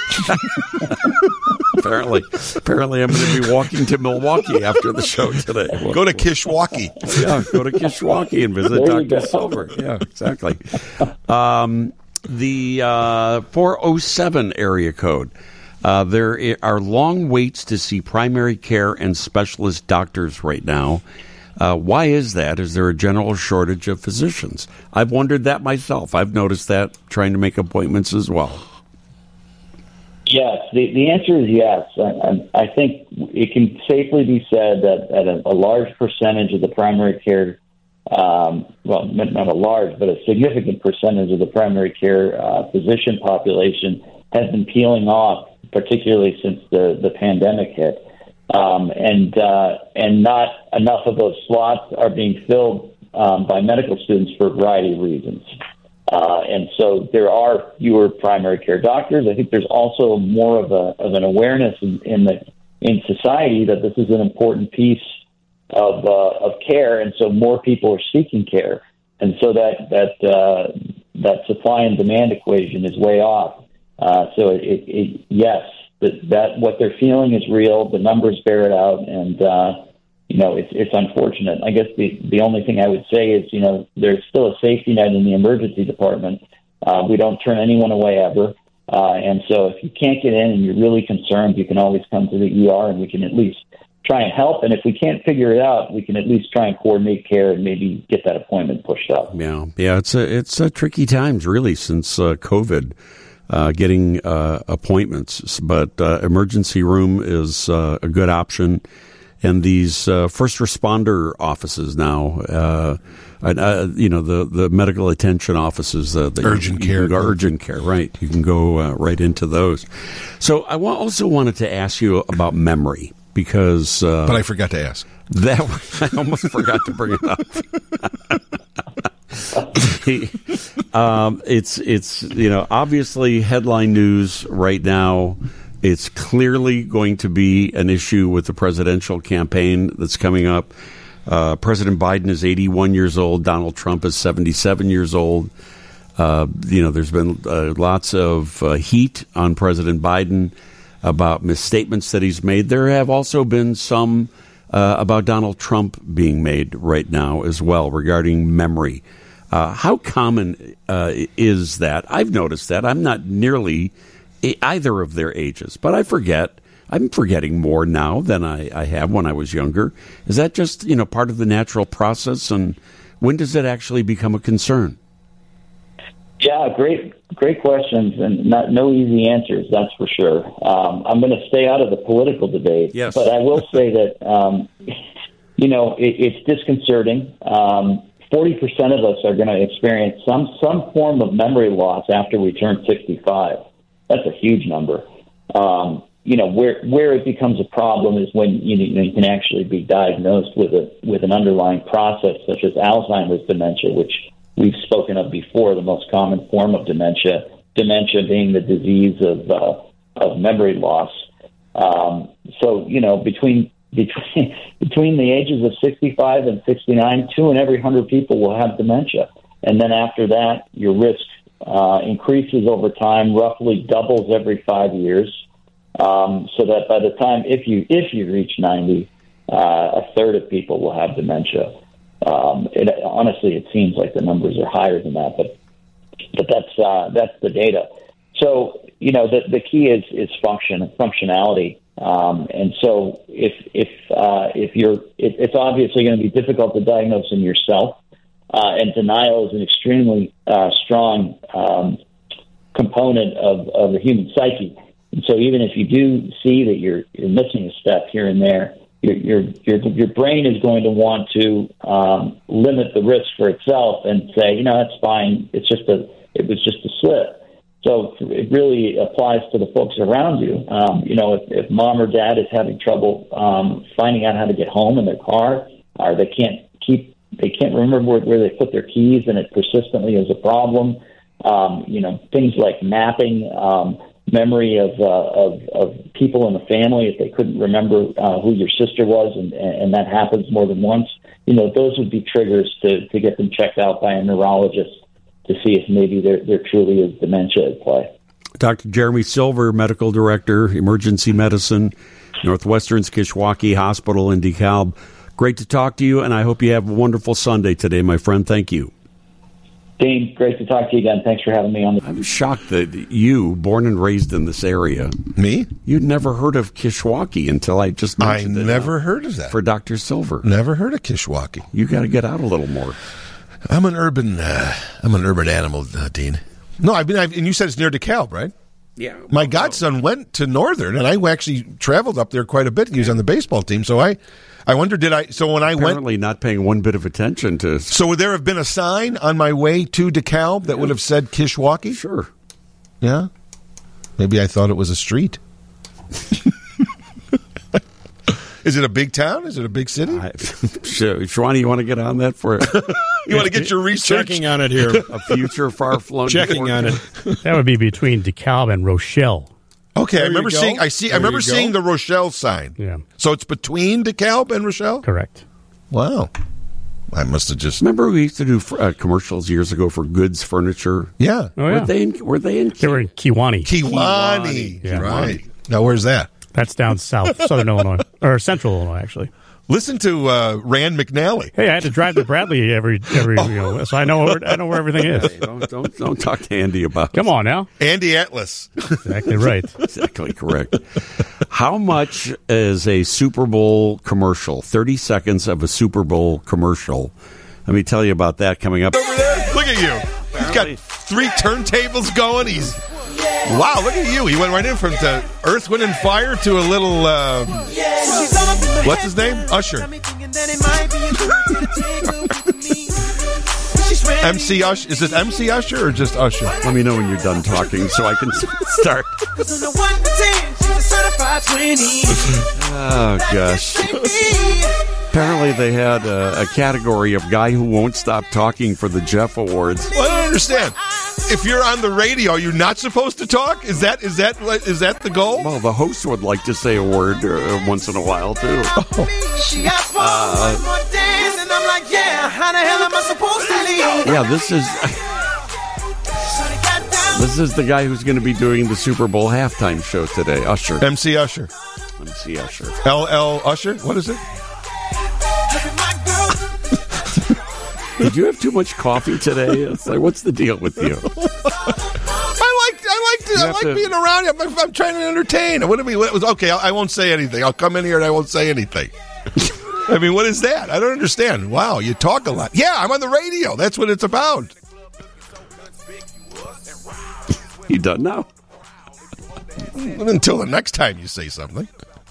apparently. Apparently, I'm going to be walking to Milwaukee after the show today. Go to Kishwaukee. Yeah, go to Kishwaukee and visit Doctor Silver. Yeah, exactly. Um... The uh, four oh seven area code. Uh, there are long waits to see primary care and specialist doctors right now. Uh, why is that? Is there a general shortage of physicians? I've wondered that myself. I've noticed that trying to make appointments as well. Yes, the, the answer is yes. I, I think it can safely be said that, that a, a large percentage of the primary care Um, well, not a large, but a significant percentage of the primary care uh, physician population has been peeling off, particularly since the, the pandemic hit. Um, and uh, and not enough of those slots are being filled um, by medical students for a variety of reasons. Uh, and so there are fewer primary care doctors. I think there's also more of a of an awareness in, in the in society that this is an important piece of uh, of care, and so more people are seeking care, and so that that uh, that supply and demand equation is way off. Uh, so it, it, it, yes, that, that what they're feeling is real. The numbers bear it out, and uh, you know it's it's unfortunate. I guess the the only thing I would say is you know there's still a safety net in the emergency department. Uh, we don't turn anyone away ever, uh, and so if you can't get in and you're really concerned, you can always come to the E R, and we can at least try and help. And if we can't figure it out, we can at least try and coordinate care and maybe get that appointment pushed up. Yeah, yeah, it's a, it's a tricky times really since uh, COVID, uh, getting uh, appointments. But uh, emergency room is uh, a good option, and these uh, first responder offices now, uh, uh, you know, the, the medical attention offices, uh, the urgent you, care, you go, urgent care, right? You can go uh, right into those. So I wa- also wanted to ask you about memory. Because, uh, but I forgot to ask. That I almost forgot to bring it up. um, it's it's you know obviously headline news right now. It's clearly going to be an issue with the presidential campaign that's coming up. Uh, President Biden is eighty-one years old. Donald Trump is seventy-seven years old. Uh, you know, there's been uh, lots of uh, heat on President Biden about misstatements that he's made. There have also been some uh, about Donald Trump being made right now as well regarding memory. Uh, how common uh, is that? I've noticed that. I'm not nearly either of their ages, but I forget. I'm forgetting more now than I, I have when I was younger. Is that just, you know, part of the natural process? And when does it actually become a concern? Yeah, great, great questions, and not no easy answers. That's for sure. Um, I'm going to stay out of the political debate, yes. but I will say that um, you know it, it's disconcerting. Um, Forty percent of us are going to experience some some form of memory loss after we turn sixty-five. That's a huge number. Um, you know where where it becomes a problem is when you know, you can actually be diagnosed with a with an underlying process such as Alzheimer's dementia, which we've spoken of before, the most common form of dementia, dementia being the disease of uh, of memory loss. Um, so, you know, between between between the ages of sixty-five and sixty-nine, two in every hundred people will have dementia. And then after that, your risk uh, increases over time, roughly doubles every five years, um, so that by the time, if you if you reach ninety, uh, a third of people will have dementia. Um, it, honestly, it seems like the numbers are higher than that, but but that's uh, that's the data. So you know the the key is is function functionality, um, and so if if uh, if you're it, it's obviously going to be difficult to diagnose in yourself, uh, and denial is an extremely uh, strong um, component of, of the human psyche. And so even if you do see that you're you're missing a step here and there, Your, your your your brain is going to want to um, limit the risk for itself and say, you know, that's fine. It's just a it was just a slip. So it really applies to the folks around you. Um, you know, if, if mom or dad is having trouble um, finding out how to get home in their car, or they can't keep they can't remember where, where they put their keys, and it persistently is a problem. Um, you know, things like mapping. Um, memory of, uh, of of people in the family if they couldn't remember uh, who your sister was, and, and that happens more than once. You know, those would be triggers to, to get them checked out by a neurologist to see if maybe there there truly is dementia at play. Doctor Jeremy Silver, Medical Director, Emergency Medicine, Northwestern's Kishwaukee Hospital in DeKalb. Great to talk to you, and I hope you have a wonderful Sunday today, my friend. Thank you. Dean, great to talk to you again. Thanks for having me on. The- I'm shocked that you, born and raised in this area, me, you'd never heard of Kishwaukee until I just mentioned I it. I never heard of that. For Doctor Silver. Never heard of Kishwaukee. You got to get out a little more. I'm an urban, uh, I'm an urban animal, uh, Dean. No, I've been, I've, and you said it's near DeKalb, right? Yeah. My godson went to Northern, and I actually traveled up there quite a bit. He was on the baseball team, so I. I wonder, did I? So when I Apparently went, apparently not paying one bit of attention to. So would there have been a sign on my way to DeKalb that yeah. would have said Kishwaukee? Sure. Yeah. Maybe I thought it was a street. Is it a big town? Is it a big city? I, sure. Shwani, you want to get on that for it? You want to get your research? Checking on it here. A future far-flung. Checking on it. That would be between DeKalb and Rochelle. Okay, There I remember you go. seeing. I see. There I remember you go. seeing the Rochelle sign. Yeah. So it's between DeKalb and Rochelle. Correct. Wow. I must have just. Remember we used to do uh, commercials years ago for Goods Furniture? Yeah. Oh, Were yeah. they in, were they in They were in Kiwani. Kiwani. Yeah. Right. Now, where's that? That's down south, southern Illinois. Or central Illinois, actually. Listen to uh, Rand McNally. Hey, I had to drive to Bradley every, every you know, so I know where, I know where everything is. don't, don't, don't talk to Andy about Come on now. Andy Atlas. Exactly right. Exactly correct. How much is a Super Bowl commercial? thirty seconds of a Super Bowl commercial. Let me tell you about that coming up. Over there. Look at you. He's got three turntables going. He's wow. Look at you. He went right in from to Earth, Wind, and Fire to a little. Uh, what's his name? Usher. M C Usher. Is it M C Usher or just Usher? Let me know when you're done talking so I can start. Oh, gosh. Apparently they had a, a category of guy who won't stop talking for the Jeff Awards. Well, I don't understand. If you're on the radio, you're not supposed to talk? Is that is that is that the goal? Well, the host would like to say a word uh, once in a while, too. Uh, yeah, this is... This is the guy who's going to be doing the Super Bowl halftime show today, Usher. M C Usher. M C Usher. L L Usher? What is it? Did you have too much coffee today? It's like, what's the deal with you? I like I like I like to- being around you. I'm, I'm trying to entertain. What do we? What was okay? I, I won't say anything. I'll come in here and I won't say anything. I mean, what is that? I don't understand. Wow, you talk a lot. Yeah, I'm on the radio. That's what it's about. You done now? Until the next time you say something.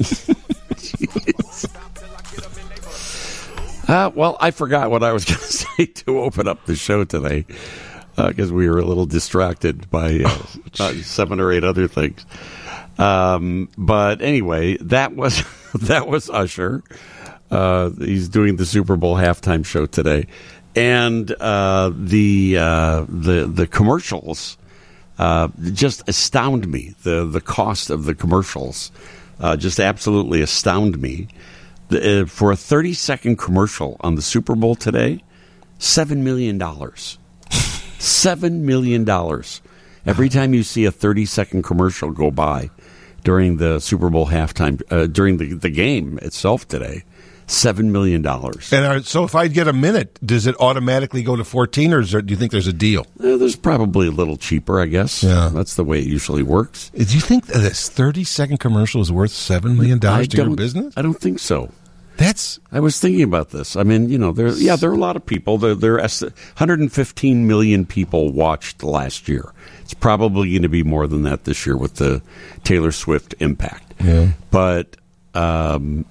Uh, well, I forgot what I was going to say to open up the show today because uh, we were a little distracted by uh, uh, seven or eight other things. Um, but anyway, that was that was Usher. Uh, he's doing the Super Bowl halftime show today, and uh, the uh, the the commercials uh, just astound me. The the cost of the commercials uh, just absolutely astound me. The, uh, for a thirty-second commercial on the Super Bowl today, seven million dollars. seven million dollars. Every time you see a thirty-second commercial go by during the Super Bowl halftime, uh, during the, the game itself today, seven million dollars. And are, so if I get a minute, does it automatically go to fourteen, or is there, do you think there's a deal? Uh, there's probably a little cheaper, I guess. Yeah. That's the way it usually works. Do you think that this thirty-second commercial is worth seven million dollars to your don't- business? I don't think so. That's I was thinking about this. I mean, you know, there, yeah, there are a lot of people. There, there are one hundred fifteen million people watched last year. It's probably going to be more than that this year with the Taylor Swift impact. Yeah. But um,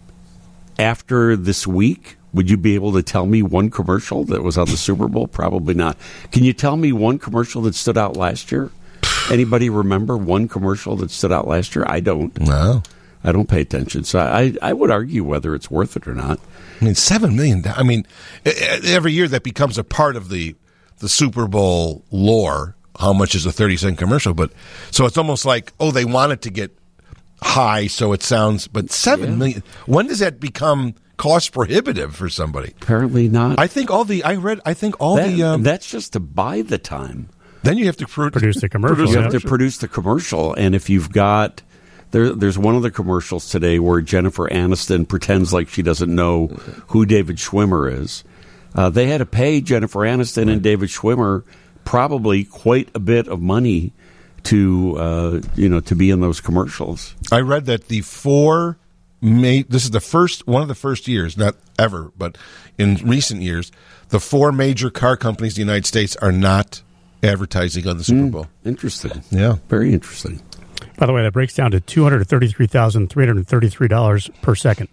after this week, would you be able to tell me one commercial that was on the Super Bowl? Probably not. Can you tell me one commercial that stood out last year? Anybody remember one commercial that stood out last year? I don't. no. I don't pay attention. So I, I would argue whether it's worth it or not. I mean, seven million. I mean, e- e- every year that becomes a part of the the Super Bowl lore. How much is a thirty second commercial? But so it's almost like, oh, they want it to get high, so it sounds. But seven Yeah. million. When does that become cost prohibitive for somebody? Apparently not. I think all the I read. I think all That- the. Um, that's just to buy the time. then you have to pro- Produce the commercial. You yeah. have to produce the commercial, and if you've got there, there's one of the commercials today where Jennifer Aniston pretends like she doesn't know who David Schwimmer is. Uh, they had to pay Jennifer Aniston and David Schwimmer probably quite a bit of money to uh, you know to be in those commercials. I read that the four. Ma- this is the first one of the first years, not ever, but in recent years, the four major car companies in the United States are not advertising on the Super Bowl. Interesting. Yeah. Very interesting. By the way, that breaks down to two hundred thirty-three thousand three hundred thirty-three dollars per second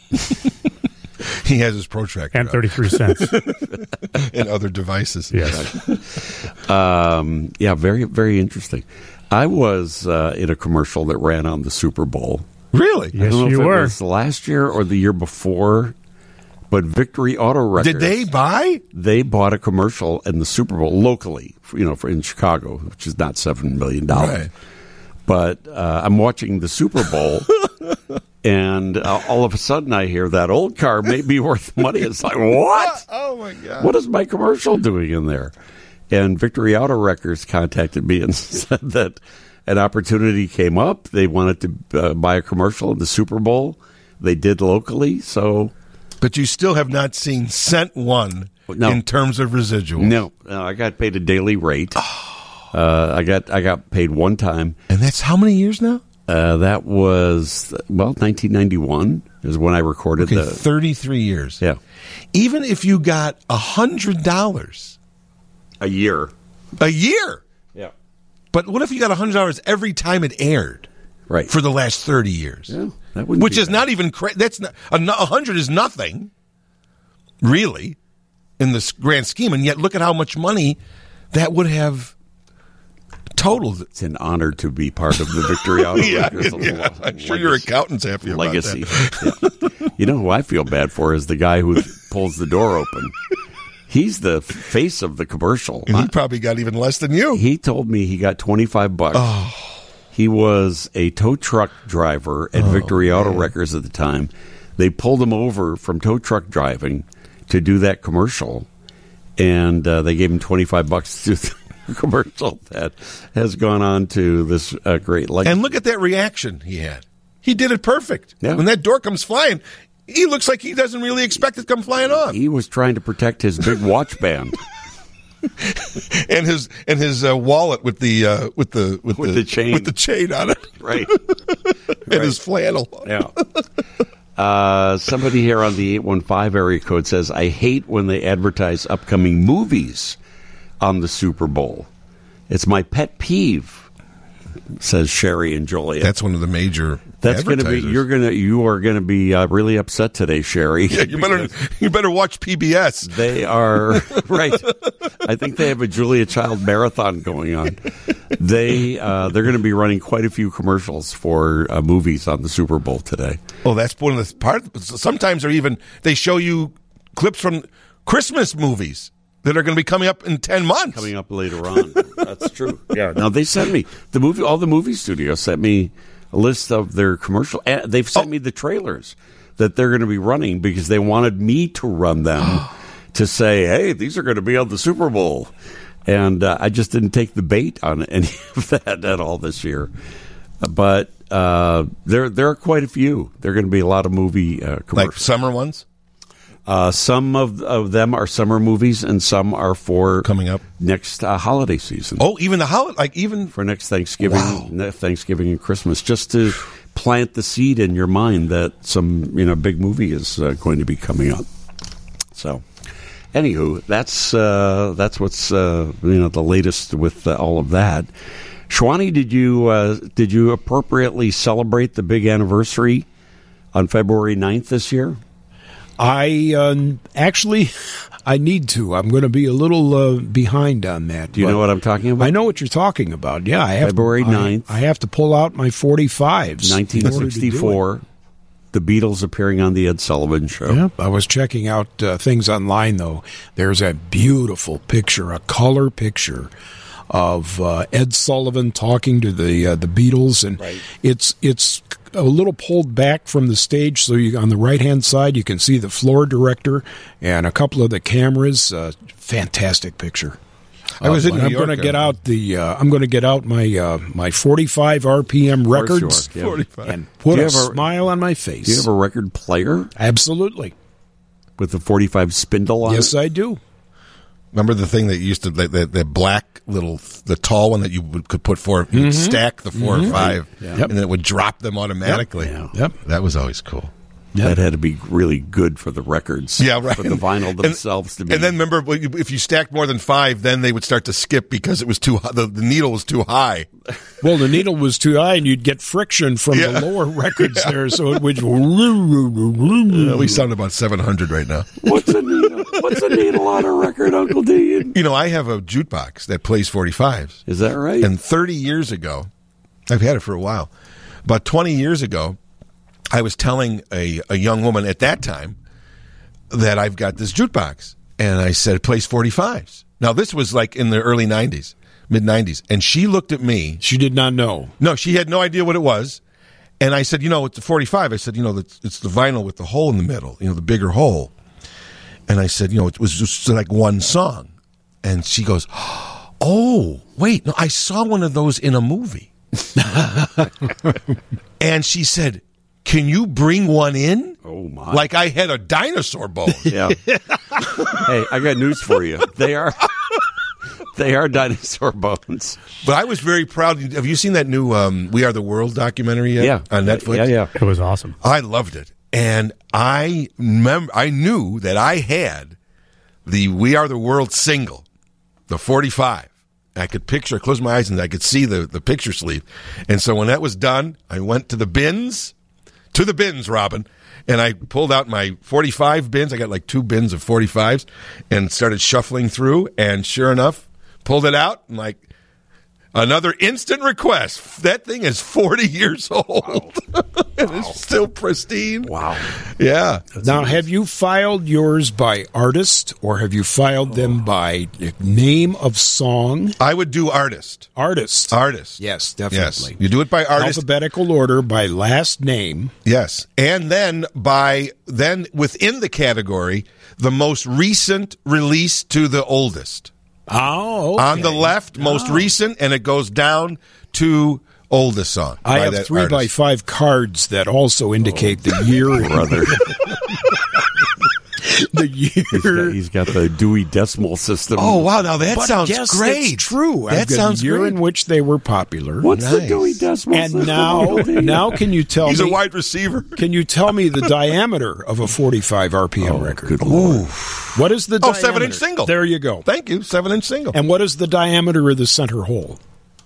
He has his protractor and out. thirty-three cents. and other devices. Yes. Um, yeah, very, very interesting. I was uh, in a commercial that ran on the Super Bowl. Really? I Yes, don't know you if were. it was last year or the year before, but Victory Auto Records. Did they buy? They bought a commercial in the Super Bowl locally, you know, for in Chicago, which is not seven million dollars. Right. But uh, I'm watching the Super Bowl, and uh, all of a sudden I hear that old car may be worth money. It's like, what? Oh, my God. What is my commercial doing in there? And Victory Auto Wreckers contacted me and said that an opportunity came up. They wanted to uh, buy a commercial in the Super Bowl. They did locally, so... But you still have not seen cent one no. in terms of residuals. No, no, I got paid a daily rate. Oh. Uh, I got I got paid one time. And that's how many years now? Uh, that was, well, nineteen ninety-one is when I recorded okay, the... thirty-three years. Yeah. Even if you got one hundred dollars... A year. A year? Yeah. But what if you got one hundred dollars every time it aired? Right. For the last thirty years. Yeah, that wouldn't Which be is bad. not even cra- that's not a one hundred is nothing, really, in this grand scheme, and yet look at how much money that would have totaled. It's an honor to be part of the Victory Auto yeah, Wreckers. yeah, I'm sure your accountant's happy about legacy. that. Yeah. You know who I feel bad for is the guy who pulls the door open. He's the face of the commercial. And he probably got even less than you. He told me he got twenty-five bucks. Oh. He was a tow truck driver at Oh, Victory Auto man. Wreckers at the time. They pulled him over from tow truck driving to do that commercial, and uh, they gave him twenty-five bucks to do the commercial that has gone on to this uh, great legacy. And look at that reaction he had. He did it perfect. Yeah. When that door comes flying, he looks like he doesn't really expect it to come flying off. He was trying to protect his big watch band. and his and his uh, wallet with the uh, with the with, With the chain. with the chain on it, Right. and Right. his flannel. Yeah. Uh, somebody here on the eight one five area code says, I hate when they advertise upcoming movies on the Super Bowl. It's my pet peeve, says Sherry and Joliet. That's one of the major. That's going to be you're going to you are going to be uh, really upset today, Sherry. Yeah, you better you better watch P B S. They are right. I think they have a Julia Child marathon going on. They uh, they're going to be running quite a few commercials for uh, movies on the Super Bowl today. Oh, that's one of the parts. Sometimes they're even they show you clips from Christmas movies that are going to be coming up in ten months. Coming up later on. That's true. Yeah. Now they sent me the movie. All the movie studios sent me a list of their commercial. Uh, they've sent Oh. me the trailers that they're going to be running because they wanted me to run them to say, "Hey, these are going to be on the Super Bowl." And uh, I just didn't take the bait on any of that at all this year. But uh, there, there are quite a few. There are going to be a lot of movie uh, commercials. Like summer ones Uh, some of of them are summer movies, and some are for coming up next uh, holiday season. Oh, even the holiday, like even For next Thanksgiving, Wow. ne- Thanksgiving and Christmas, just to plant the seed in your mind that some you know big movie is uh, going to be coming up. So, anywho, that's uh, that's what's uh, you know the latest with uh, all of that. Shwani, did you uh, did you appropriately celebrate the big anniversary on February ninth this year? I uh, actually, I need to. I'm going to be a little uh, behind on that. Do you but know what I'm talking about? I know what you're talking about. Yeah, I have February to, I- ninth. I, have to pull out my forty-fives. nineteen sixty-four, the Beatles appearing on the Ed Sullivan Show. Yep. I was checking out uh, things online, though. There's a beautiful picture, a color picture of uh, Ed Sullivan talking to the uh, the Beatles, and Right. it's it's a little pulled back from the stage, so you on the right hand side you can see the floor director and a couple of the cameras. Uh, fantastic picture. I was Uh, in but New I'm York, going to get uh, out the. Uh, I'm going to get out my uh, my forty-five R P M course you records are, yeah. forty-five. and put Do you a, have a- smile on my face. Do you have a record player Absolutely. with a forty-five spindle on Yes, it? I do. Remember the thing that used to the, the, the black little the tall one that you would, could put four you would stack the 4 or five Yep. and then it would drop them automatically. Yeah. Yep. That was always cool. That had to be really good for the records. Yeah, right. For the vinyl And- themselves to be. And then remember, when you- if you stacked more than five, then they would start to skip because it was too hi- the, the needle was too high. Well, the needle was too high, and you'd get friction from Yeah. the lower records there, so it would. We sound about seven hundred right now. What's a needle? What's a needle on a record, Uncle Dean? You know, I have a jukebox that plays forty-fives. Is that right? And thirty years ago, I've had it for a while. About twenty years ago, I was telling a, a young woman at that time that I've got this jukebox. And I said, it plays forty-fives. Now, this was like in the early nineties mid nineties. And she looked at me. She did not know. No, she had no idea what it was. And I said, you know, it's a forty-five. I said, you know, it's, it's the vinyl with the hole in the middle, you know, the bigger hole. And I said, you know, it was just like one song. And she goes, oh, wait, no, I saw one of those in a movie. And she said, can you bring one in? Oh, my. Like I had a dinosaur bone. Yeah. Hey, I got news for you. They are they are dinosaur bones. But I was very proud. Have you seen that new um, We Are the World documentary yet? Yeah. On Netflix? Yeah, yeah. It was awesome. I loved it. And I remember, I knew that I had the We Are the World single, the forty-five. I could picture, I closed my eyes and I could see the, the picture sleeve. And so when that was done, I went to the bins, to the bins, Robin, and I pulled out my forty-five bins. I got like two bins of forty-fives and started shuffling through. And sure enough, pulled it out and like, another instant request. That thing is forty years old. Wow. And wow. It's still pristine. Wow. Yeah. That's now, amazing. Have you filed yours by artist or have you filed oh. them by name of song? I would do artist. Artist. Artist. Yes, definitely. Yes. You do it by artist. Alphabetical order by last name. Yes. And then by, then within the category, the most recent release to the oldest. Oh, okay. On the left, most oh. recent, and it goes down to oldest song. I have three artist. by five cards that also indicate oh. the year. Brother. The year. He's got, he's got the Dewey Decimal System. Oh, wow. Now that but sounds yes, great. That's true. That I've got sounds the year great. in which they were popular. What's nice. the Dewey Decimal and System? now, now can you tell he's me? He's a wide receiver. Can you tell me the diameter of a forty-five R P M oh, record? Good Lord. What is the oh, diameter? seven-inch single. There you go. Thank you. Seven-inch single. And what is the diameter of the center hole?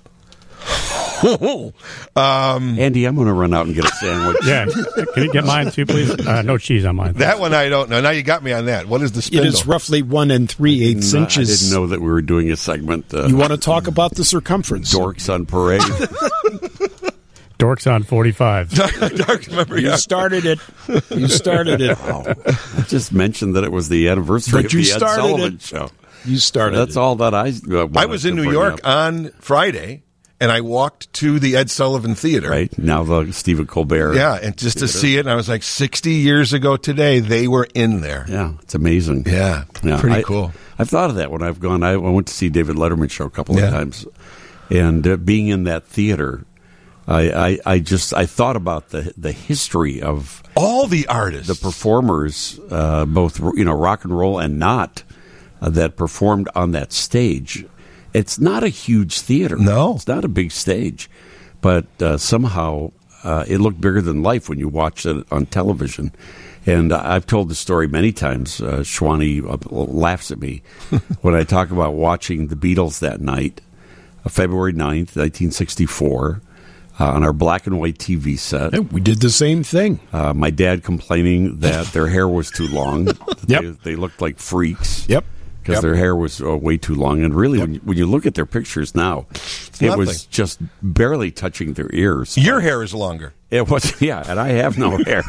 um, Andy, I'm going to run out and get a sandwich. Yeah. Can you get mine too, please? Uh, no cheese on mine. That one I don't know. Now you got me on that. What is the spindle? It is roughly one and three-eighths no, inches. I didn't know that we were doing a segment. Uh, you want to talk about the circumference? Dorks on Parade. Dorks on forty-five. Dark, remember, you yeah. started it. You started it. Wow. I just mentioned that it was the anniversary but of you the Ed started Sullivan it. show. You started That's it. all that I uh, I was in New York up. on Friday, and I walked to the Ed Sullivan Theater. Right, now the Stephen Colbert. Yeah, and just Theater. to see it, and I was like, sixty years ago today, they were in there. Yeah, it's amazing. Yeah, yeah pretty I, cool. I've thought of that when I've gone. I, I went to see David Letterman show a couple yeah. of times, and uh, being in that theater, I, I, I just I thought about the the history of all the artists, the performers, uh, both you know rock and roll and not, uh, that performed on that stage. It's not a huge theater. No, it's not a big stage, but uh, somehow uh, it looked bigger than life when you watched it on television. And I've told the story many times. Uh, Schwani uh, laughs at me when I talk about watching the Beatles that night, uh, February ninth, nineteen sixty-four, uh, on our black and white T V set. Yeah, we did the same thing. Uh, my dad complaining that their hair was too long. Yep. they, they looked like freaks. Yep. Because yep. their hair was uh, way too long. And really, yep. when, you, when you look at their pictures now, it's it nothing. was just barely touching their ears. Your hair is longer. It was, yeah, and I have no hair.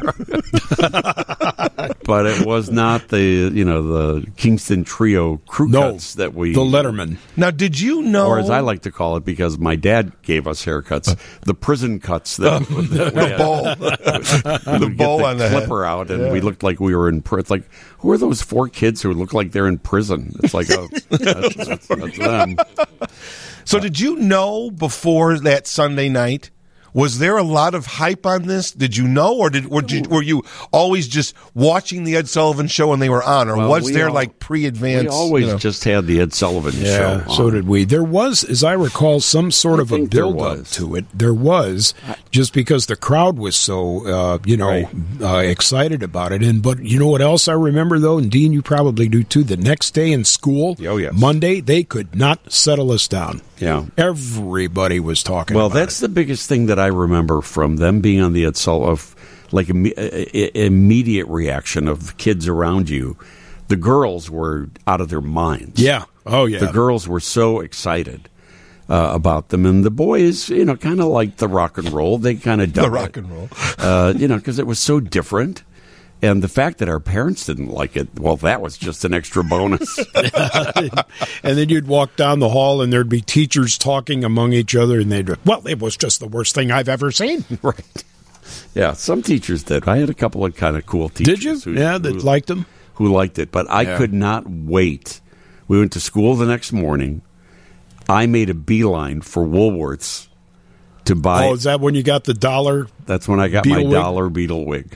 But it was not the, you know, the Kingston Trio crew no, cuts that we... the Letterman. Now, did you know... Or as I like to call it, because my dad gave us haircuts, the prison cuts. That, that the bowl. The bowl the on the clipper head. out, and yeah. we looked like we were in prison. Like, who are those four kids who look like they're in prison? It's like, oh, that's, that's, that's them. So did you know before that Sunday night? Was there a lot of hype on this? Did you know, or did or did, were you always just watching the Ed Sullivan show when they were on, or well, was there all, like pre-advanced? We always you know? just had the Ed Sullivan yeah, show. So on. did we. There was, as I recall, some sort I of a build-up to it. There was, just because the crowd was so, uh, you know, right. uh, excited about it. And but you know what else I remember though, and Dean, you probably do too. The next day in school, oh, yes. Monday, they could not settle us down. Yeah, everybody was talking. Well, about that's it. the biggest thing that I remember from them being on the Ed Sullivan, of like Im- immediate reaction of kids around you. The girls were out of their minds. Yeah. Oh, yeah. The girls were so excited uh, about them, and the boys, you know, kind of like the rock and roll. They kind of the rock and roll, uh, you know, because it was so different. And the fact that our parents didn't like it, well, that was just an extra bonus. And then you'd walk down the hall and there'd be teachers talking among each other, and they'd go, well, it was just the worst thing I've ever seen. Right. Yeah, some teachers did. I had a couple of kind of cool teachers. Did you? Who, yeah, that who, liked them? Who liked it. But I Yeah. could not wait. We went to school the next morning. I made a beeline for Woolworths to buy. Oh, is that when you got the dollar? That's when I got Beetle my wig? dollar beetle wig.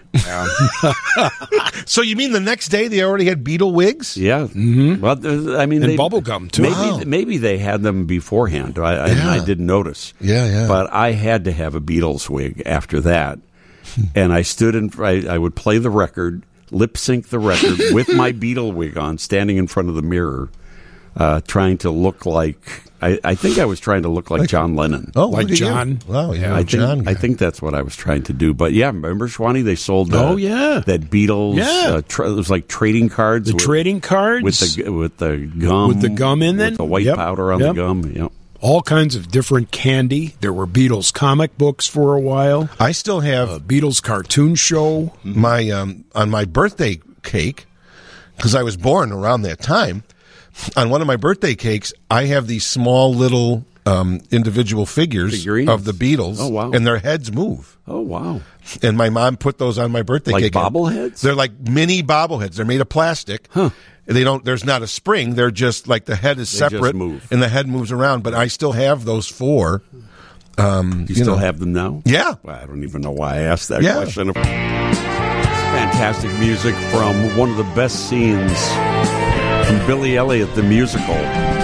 So you mean the next day they already had beetle wigs? Yeah. Mm-hmm. Well, there's- I mean, And they, bubble gum, too. Maybe, Wow. maybe they had them beforehand. I, I, Yeah. I didn't notice. Yeah, yeah. But I had to have a Beatles wig after that. And I stood in, I, I would play the record, lip sync the record with my Beatle wig on, standing in front of the mirror, uh, trying to look like, I, I think I was trying to look like John Lennon. Oh, Like look at you. John? Wow, yeah, I think, John. guy. I think that's what I was trying to do. But yeah, remember, Schwani, they sold uh, Oh, yeah. that Beatles, Yeah. uh, tra- it was like trading cards. The with, trading cards? with the with the gum With the gum in with it? the white Yep. powder on Yep. the gum. Yep. All kinds of different candy. There were Beatles comic books for a while. I still have A Beatles cartoon show. my um, on my birthday cake, because I was born around that time. On one of my birthday cakes, I have these small little um, individual figures Figurines? of the Beatles. Oh, wow. And their heads move. Oh wow! And my mom put those on my birthday Like cake. bobbleheads? They're like mini bobbleheads. They're made of plastic. Huh. They don't. There's not a spring. They're just like the head is They just separate, move. and the head moves around. But I still have those four. Um, Do you, still know. have them now? Yeah. Well, I don't even know why I asked that Yeah. question. It's fantastic music from one of the best scenes from Billy Elliot the musical.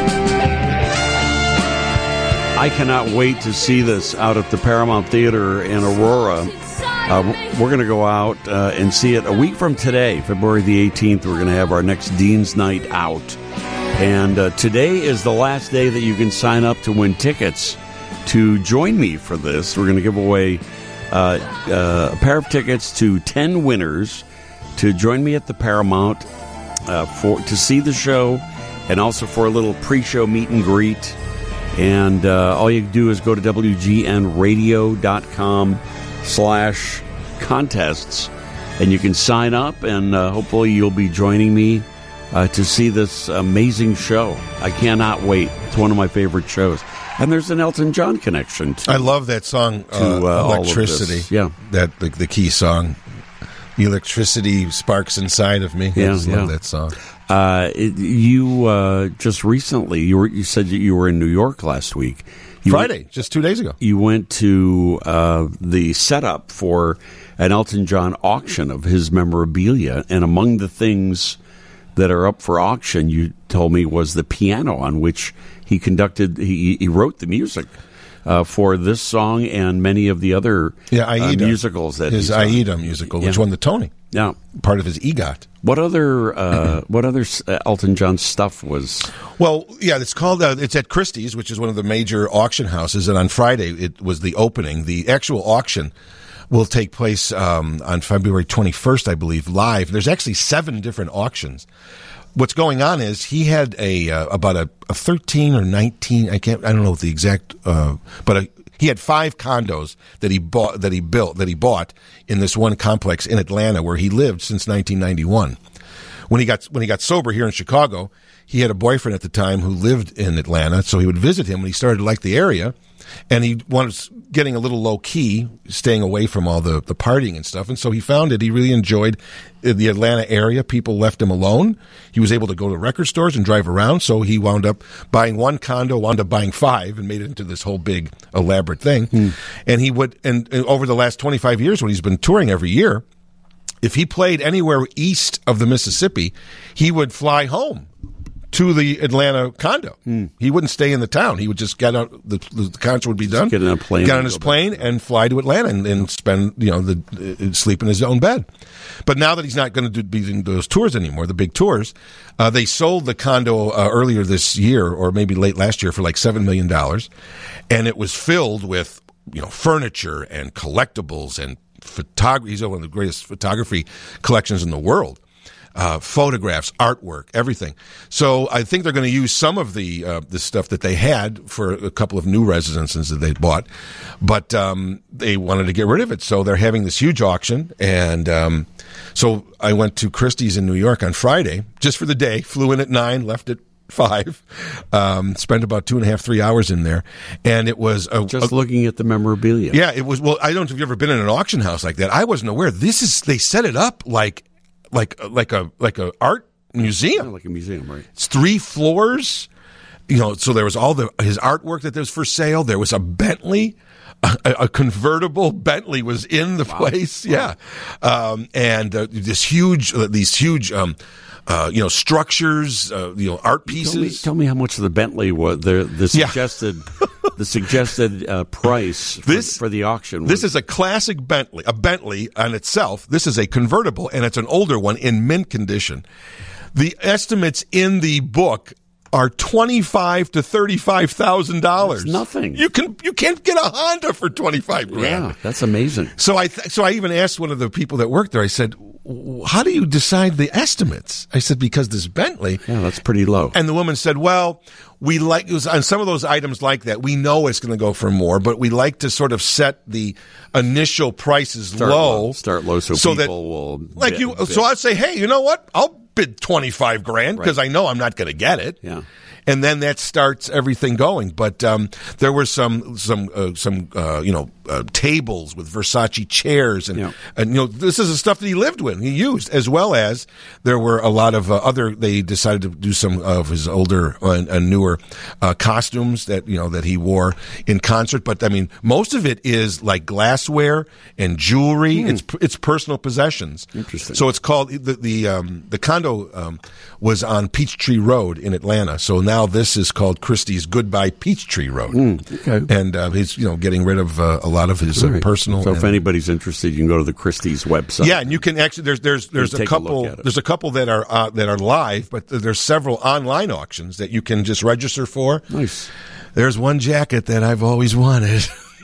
I cannot wait to see this out at the Paramount Theater in Aurora. Uh, we're going to go out uh, and see it a week from today, February the eighteenth. We're going to have our next Dean's Night Out. And uh, today is the last day that you can sign up to win tickets to join me for this. We're going to give away uh, uh, a pair of tickets to ten winners to join me at the Paramount uh, for to see the show, and also for a little pre-show meet and greet. And uh, all you do is go to W G N radio dot com slash contests, and you can sign up, and uh, hopefully you'll be joining me uh, to see this amazing show. I cannot wait. It's one of my favorite shows. And there's an Elton John connection to I love that song, To, uh, uh, all of Electricity. this. Yeah. That the, the key song. The electricity sparks inside of me. I Yeah, just yeah. love that song. Uh, it, you uh, just recently, you were you said that you were in New York last week. You Friday, went, just two days ago. you went to uh, the setup for an Elton John auction of his memorabilia, and among the things that are up for auction, you told me, was the piano on which he conducted. He, he wrote the music uh, for this song and many of the other Yeah, uh, Aida. musicals that his he's done. Aida musical, which Yeah. won the Tony, Now, part of his EGOT. what other uh, what other uh, Elton John stuff was? Well, yeah, it's called. Uh, it's at Christie's, which is one of the major auction houses, and on Friday it was the opening. The actual auction will take place um, on February twenty-first, I believe, live. There's actually seven different auctions. What's going on is he had a uh, about a, a thirteen or nineteen. I can't. I don't know what the exact, uh, but a, he had five condos that he bought, that he built, that he bought in this one complex in Atlanta where he lived since nineteen ninety-one. When he got when he got sober here in Chicago, he had a boyfriend at the time who lived in Atlanta, so he would visit him when he started to like the area, and he was getting a little low key, staying away from all the, the partying and stuff, and so he found it. He really enjoyed the Atlanta area. People left him alone. He was able to go to record stores and drive around, so he wound up buying one condo, wound up buying five, and made it into this whole big elaborate thing. Mm. And he would, and, and over the last twenty-five years, when he's been touring every year, if he played anywhere east of the Mississippi, he would fly home to the Atlanta condo. Mm. He wouldn't stay in the town. He would just get out. The, the concert would be Just done. get on a plane Get on and his go plane and fly to Atlanta and, and spend, you know, the uh, sleep in his own bed. But now that he's not going to do be doing those tours anymore, the big tours, uh, they sold the condo uh, earlier this year, or maybe late last year, for like seven million dollars, and it was filled with, you know, furniture and collectibles and photography. He's one of the greatest photography collections in the world. Uh, photographs, artwork, everything. So I think they're going to use some of the uh, the stuff that they had for a couple of new residences that they bought, but um, they wanted to get rid of it. So they're having this huge auction, and um, So I went to Christie's in New York on Friday, just for the day, flew in at nine, left at five, um, spent about two and a half, three hours in there. And it was a, Just a, looking at the memorabilia. Yeah, it was. Well, I don't know if you've ever been in an auction house like that. I wasn't aware. This is, they set it up like, like, like a, like a art museum. Yeah, like a museum, right? It's three floors. You know, so there was all the, his artwork that was for sale. There was a Bentley. A, a convertible Bentley was in the wow. place. Wow. Yeah. Um, and uh, this huge, uh, these huge, um, Uh, you know, structures, uh, you know, art pieces. Tell me, tell me how much the Bentley was. The, the suggested, yeah. the suggested uh, price for, this, for the auction. This is a classic Bentley, a Bentley on itself. This is a convertible, and it's an older one in mint condition. The estimates in the book are twenty-five to thirty-five thousand dollars. Nothing. You can you can't get a Honda for twenty-five grand. Yeah, that's amazing. So I th- so I even asked one of the people that worked there. I said, how do you decide the estimates? I said, because this Bentley. Yeah, that's pretty low. And the woman said, well, we like, it was on some of those items like that, we know it's going to go for more, but we like to sort of set the initial prices start low. low. Start low so, so people that, will. Like bid, you, bid. So I'd say, hey, you know what? I'll bid twenty-five grand because right. I know I'm not going to get it. Yeah. And then that starts everything going. But um, there were some some uh, some uh, you know uh, tables with Versace chairs, and yeah. and you know this is the stuff that he lived with, he used, as well as there were a lot of uh, other. They decided to do some of his older and, and newer uh, costumes that you know that he wore in concert. But I mean, most of it is like glassware and jewelry. Mm. It's it's personal possessions. Interesting. So it's called the the um, the condo um, was on Peachtree Road in Atlanta. So now this is called Christie's Goodbye Peachtree Road. Mm, okay. And uh, he's you know getting rid of uh, a lot of his uh, right. personal. So if and, anybody's interested, you can go to the Christie's website. Yeah, and you can actually there's there's there's a couple a there's a couple that are uh, that are live, but there's several online auctions that you can just register for. Nice. There's one jacket that I've always wanted.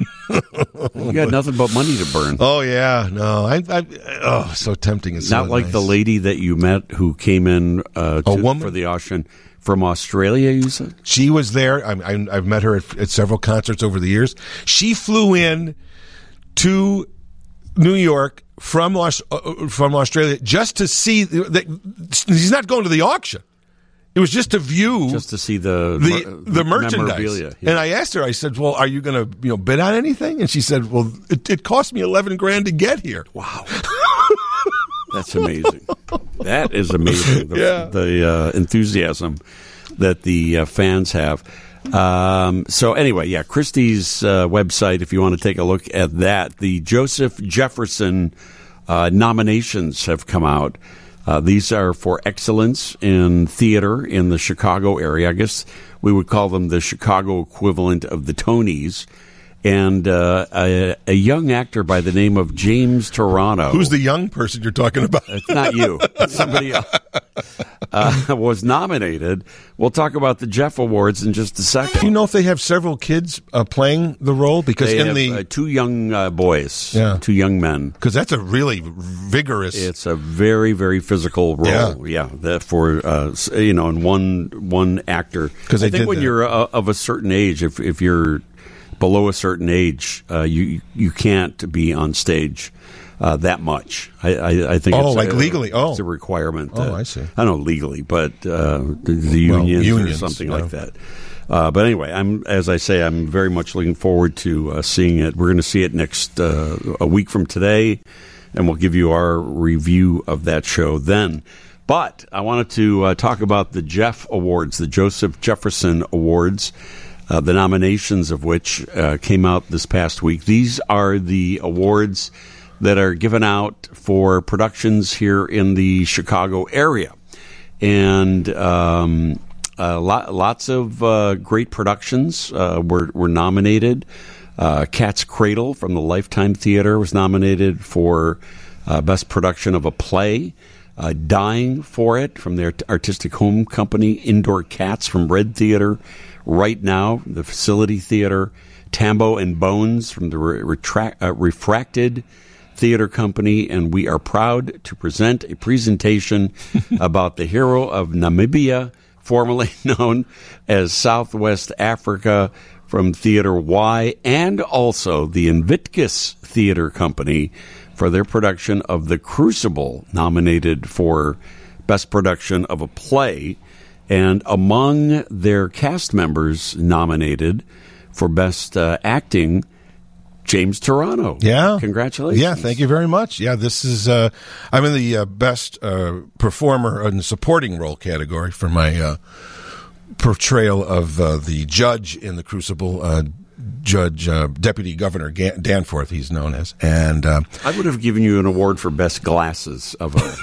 You got nothing but money to burn. Oh yeah, no, I, I oh so tempting. It's not so like nice. the lady that you met who came in uh, to, a woman for the auction from Australia. You said she was there. I, I, I've met her at, at several concerts over the years. She flew in to New York from uh, from Australia just to see. The, he's not going to the auction. It was just to view, just to see the the, the, the merchandise. Yeah. And I asked her, I said, "Well, are you going to you know bid on anything?" And she said, "Well, it, it cost me eleven grand to get here." Wow, that's amazing. That is amazing. The, yeah. the uh, enthusiasm that the uh, fans have. Um, so anyway, yeah, Christie's uh, website. If you want to take a look at that, the Joseph Jefferson uh, nominations have come out. Uh, these are for excellence in theater in the Chicago area. I guess we would call them the Chicago equivalent of the Tonys. And uh, a, a young actor by the name of James Toronto. Who's the young person you're talking about? It's not you. It's somebody else. Uh, was nominated. We'll talk about the Jeff Awards in just a second. Do you know if they have several kids uh, playing the role? Because they in have, the uh, two young uh, boys, yeah. two young men. Because that's a really vigorous. It's a very, very physical role. Yeah, yeah that for uh, you know, and one one actor. Because I think when that. you're uh, of a certain age, if if you're below a certain age, uh, you you can't be on stage uh, that much. I, I, I think. Oh, it's like a, legally? Oh, it's a requirement. Oh, uh, I see. I don't know legally, but uh, the, the unions, well, unions or something yeah. like that. Uh, but anyway, I'm as I say, I'm very much looking forward to uh, seeing it. We're going to see it next uh, a week from today, and we'll give you our review of that show then. But I wanted to uh, talk about the Jeff Awards, the Joseph Jefferson Awards. Uh, the nominations of which uh, came out this past week. These are the awards that are given out for productions here in the Chicago area. And um, uh, lot, lots of uh, great productions uh, were, were nominated. Uh, Cat's Cradle from the Lifetime Theater was nominated for uh, Best Production of a Play. Uh, Dying for It from their artistic home company. Indoor Cats from Red Theater. Right Now, the Facility Theater, Tambo and Bones from the Re- Retract, uh, Refracted Theater Company, and we are proud to present a presentation about the hero of Namibia, formerly known as Southwest Africa, from Theater Y, and also the Invictus Theater Company for their production of The Crucible, nominated for Best Production of a Play. And among their cast members nominated for Best uh, Acting, James Toronto. Yeah. Congratulations. Yeah, thank you very much. Yeah, this is, uh, I'm in the uh, Best uh, Performer in the Supporting Role category for my uh, portrayal of uh, the judge in The Crucible, uh, Judge uh, Deputy Governor Ga- Danforth, he's known as. And uh, I would have given you an award for Best Glasses of a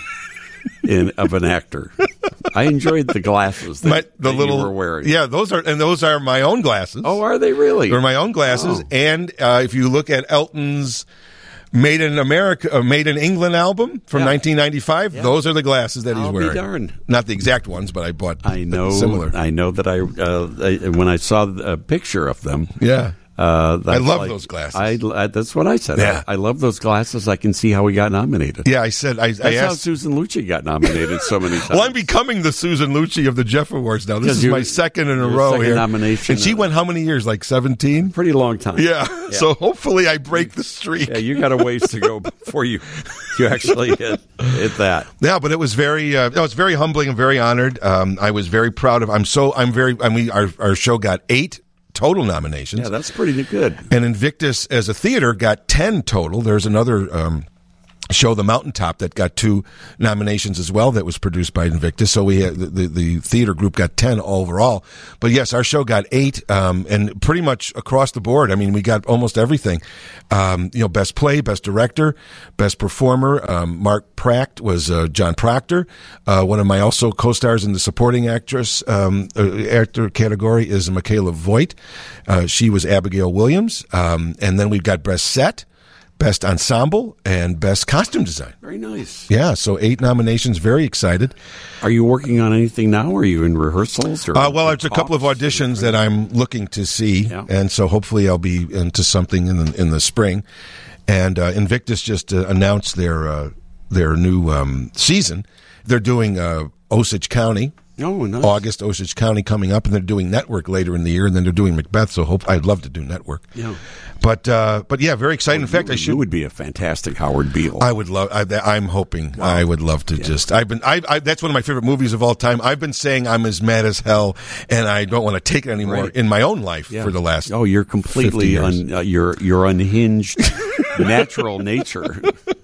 in, of an actor. I enjoyed the glasses that, my, the that little, you were wearing. Yeah, those are, and those are my own glasses. Oh, are they really? They're my own glasses. Oh. And uh, if you look at Elton's Made in America, uh, Made in England album from Yeah. nineteen ninety-five, Yeah. those are the glasses that he's I'll be wearing. darned. Not the exact ones, but I bought I know. similar. I know that I, uh, I when I saw a picture of them. Yeah. Uh, I that's love like- those glasses. I, I, that's what I said. Yeah. I, I love those glasses. I can see how he got nominated. Yeah, I said, I, That's I how asked. Susan Lucci got nominated so many times. Well, I'm becoming the Susan Lucci of the Jeff Awards now. This Because is you- my second in a your row second here. nomination. And she went how many years? Like seventeen? Pretty long time. Yeah. So hopefully I break the streak. Yeah, you got a ways to go before you you actually hit hit that. Yeah, but it was very, uh, no, it's very humbling and very honored. Um, I was very proud of. I'm so, I'm very. I mean, our our show got eight total nominations. Yeah, that's pretty good. And Invictus as a theater got ten total. There's another um, show, The Mountaintop, that got two nominations as well that was produced by Invictus. So we had, the, the, the theater group got ten overall. But yes, our show got eight, um, and pretty much across the board. I mean, we got almost everything. Um, you know, Best Play, Best Director, Best Performer. Um, Mark Pracht was uh, John Proctor. Uh, one of my also co-stars in the Supporting Actress um, uh, actor category is Michaela Voigt. Uh, she was Abigail Williams. Um, and then we've got Best Set, Best Ensemble, and Best Costume Design. Very nice. Yeah, so eight nominations. Very excited. Are you working on anything now? Or are you in rehearsals? Or Uh, well, there's a couple of auditions that I'm looking to see, Yeah. and so hopefully I'll be into something in the, in the spring. And uh, Invictus just uh, announced their uh, their new um, season. They're doing uh, Osage County. Oh, nice. August, Osage County coming up, and they're doing Network later in the year, and then they're doing Macbeth. So hope I'd love to do Network. Yeah. But uh, but yeah, very exciting. In fact, I You should. would be a fantastic Howard Beale. I would love. I, I'm hoping. I would love to just. I've been. I, I. That's one of my favorite movies of all time. I've been saying I'm as mad as hell, and I don't want to take it anymore Right. in my own life Yeah. for the last. Oh, you're completely fifty years. un, uh, your your unhinged natural nature.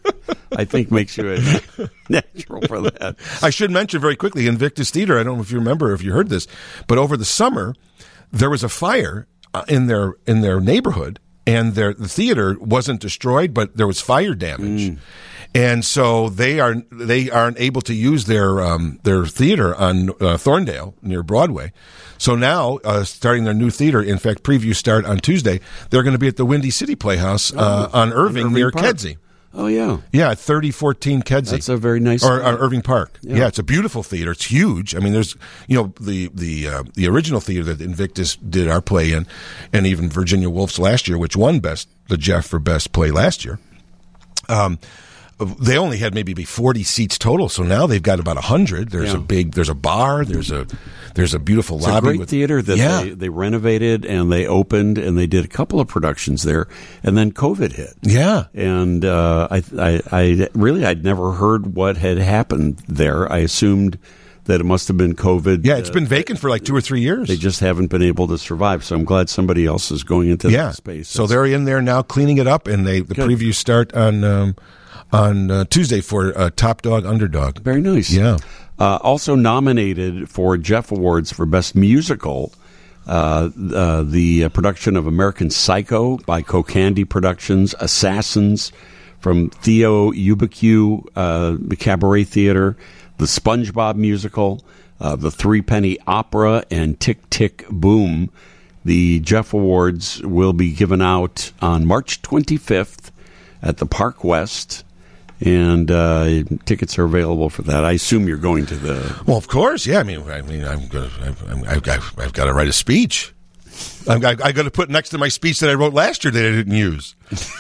I think makes you a natural for that. I should mention very quickly Invictus Theater. I don't know if you remember, if you heard this, but over the summer there was a fire uh, in their in their neighborhood, and their the theater wasn't destroyed, but there was fire damage. Mm. And so they are they aren't able to use their um, their theater on uh, Thorndale near Broadway. So now, uh, starting their new theater, in fact, previews start on Tuesday. They're going to be at the Windy City Playhouse uh, on Irving, Irving near Park. Kedzie. Oh yeah, Yeah, thirty fourteen Kedzie. that's a very nice. Or uh, Irving Park. Yeah. Yeah. It's a beautiful theater. It's huge. I mean, there's, you know, the the uh, the original theater that Invictus did our play in, and even Virginia Woolf's last year, which won best the Jeff for best play last year. Um, they only had maybe be forty seats total, so now they've got about a hundred. There's Yeah. a big, there's a bar, there's a there's a beautiful It's a lobby. great with, theater that yeah, they, they renovated and they opened and they did a couple of productions there, and then COVID hit. yeah. And uh, I, I, I really I'd never heard what had happened there. I assumed that it must have been COVID. Yeah, it's Uh, been vacant for like two or three years. They just haven't been able to survive. So I'm glad somebody else is going into yeah. that space. So they're in there now cleaning it up, and they the Good. previews start on um, on uh, Tuesday for uh, Top Dog Underdog. Very nice. Yeah. Uh, also nominated for Jeff Awards for Best Musical, uh, uh, the uh, production of American Psycho by Cocandy Productions, Assassins from Theo Ubique, uh, the Cabaret Theater, the SpongeBob Musical, uh, the Three Penny Opera, and Tick Tick Boom. The Jeff Awards will be given out on March twenty-fifth at the Park West. And uh, tickets are available for that. I assume you're going to the. Well, of course, yeah. I mean, I mean, I'm gonna, I'm, I've got, I've got to write a speech. I'm, I, I got to put next to my speech that I wrote last year that I didn't use.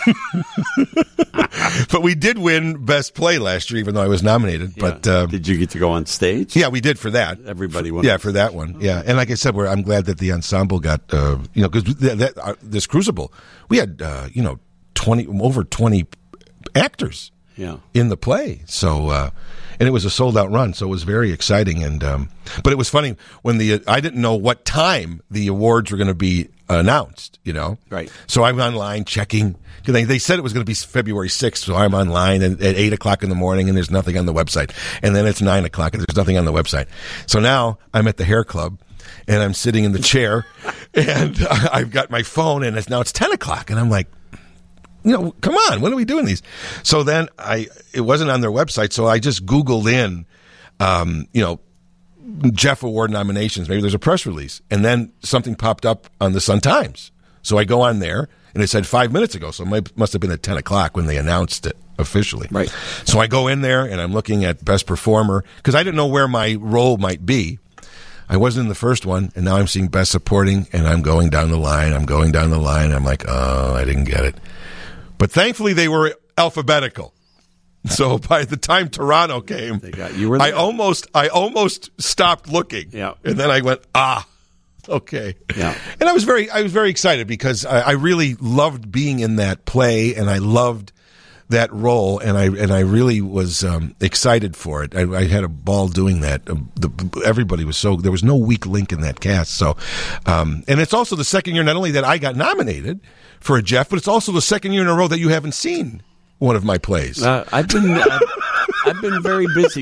But we did win Best Play last year, even though I was nominated. Yeah. But uh, Did you get to go on stage? yeah, we did for that. Everybody won. Yeah, for that one. Yeah, and like I said, we're, I'm glad that the ensemble got, uh, you know, because that, that, uh, this Crucible, we had, uh, you know, twenty over twenty actors Yeah. in the play. So, uh, and it was a sold out run, so it was very exciting. And um, but it was funny when the I didn't know what time the awards were going to be announced. You know, Right. So I'm online checking. They, they said it was going to be February sixth, so I'm online and, at eight o'clock in the morning, and there's nothing on the website. And then it's nine o'clock, and there's nothing on the website. So now I'm at the hair club, and I'm sitting in the chair, and I've got my phone, and it's now it's ten o'clock, and I'm like, you know, come on, when are we doing these? So then I, it wasn't on their website, so I just Googled in, um, you know, Jeff Award nominations. Maybe there's a press release, and then something popped up on the Sun-Times. So I go on there, and it said five minutes ago, so it must have been at ten o'clock when they announced it officially. Right. So I go in there, and I'm looking at Best Performer, because I didn't know where my role might be. I wasn't in the first one, and now I'm seeing Best Supporting, and I'm going down the line. I'm going down the line. I'm like, oh, I didn't get it. But thankfully, they were alphabetical. So by the time Toronto came, They got, you were I there. almost, I almost stopped looking. Yeah. And then I went, ah, okay. Yeah. And I was very, I was very excited because I, I really loved being in that play, and I loved that role, and I and I really was um, excited for it. I, I had a ball doing that. Um, the, everybody was so there was no weak link in that cast. So, um, and it's also the second year not only that I got nominated for a Jeff, but it's also the second year in a row that you haven't seen one of my plays. Uh, I've been I've, I've been very busy.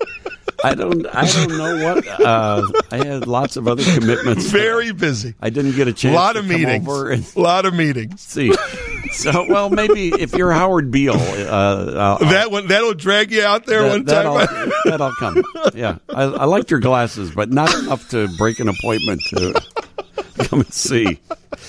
I don't I don't know what. Uh, I had lots of other commitments. Very busy. I didn't get a chance. A lot to of come meetings. over and A lot of meetings. see. So well, maybe if you're Howard Beale, uh, I'll, That one that'll drag you out there that, one that'll, time. that'll come. Yeah, I, I liked your glasses, but not enough to break an appointment to come and see.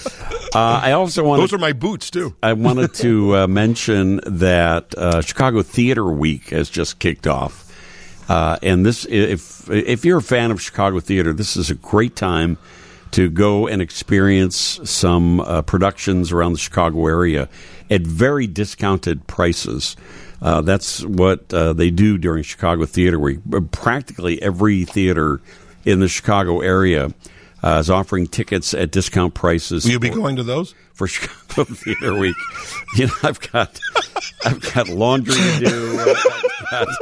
Uh, I also wanted. Those are my boots too. I wanted to uh, mention that uh, Chicago Theater Week has just kicked off. Uh, and this, if if you're a fan of Chicago theater, this is a great time to go and experience some uh, productions around the Chicago area at very discounted prices. Uh, that's what uh, they do during Chicago Theater Week. Practically every theater in the Chicago area uh, is offering tickets at discount prices. Will you be for- going to those? for Chicago Theater Week? You know, I've got I've got laundry to do. I've got,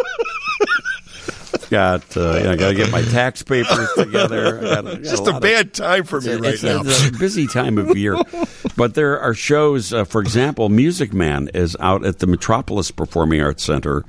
got uh, you know, I got to get my tax papers together. I got, I got Just a, a lot bad of, time for me it's, right it's, now. It's a busy time of year, but there are shows. Uh, for example, Music Man is out at the Metropolis Performing Arts Center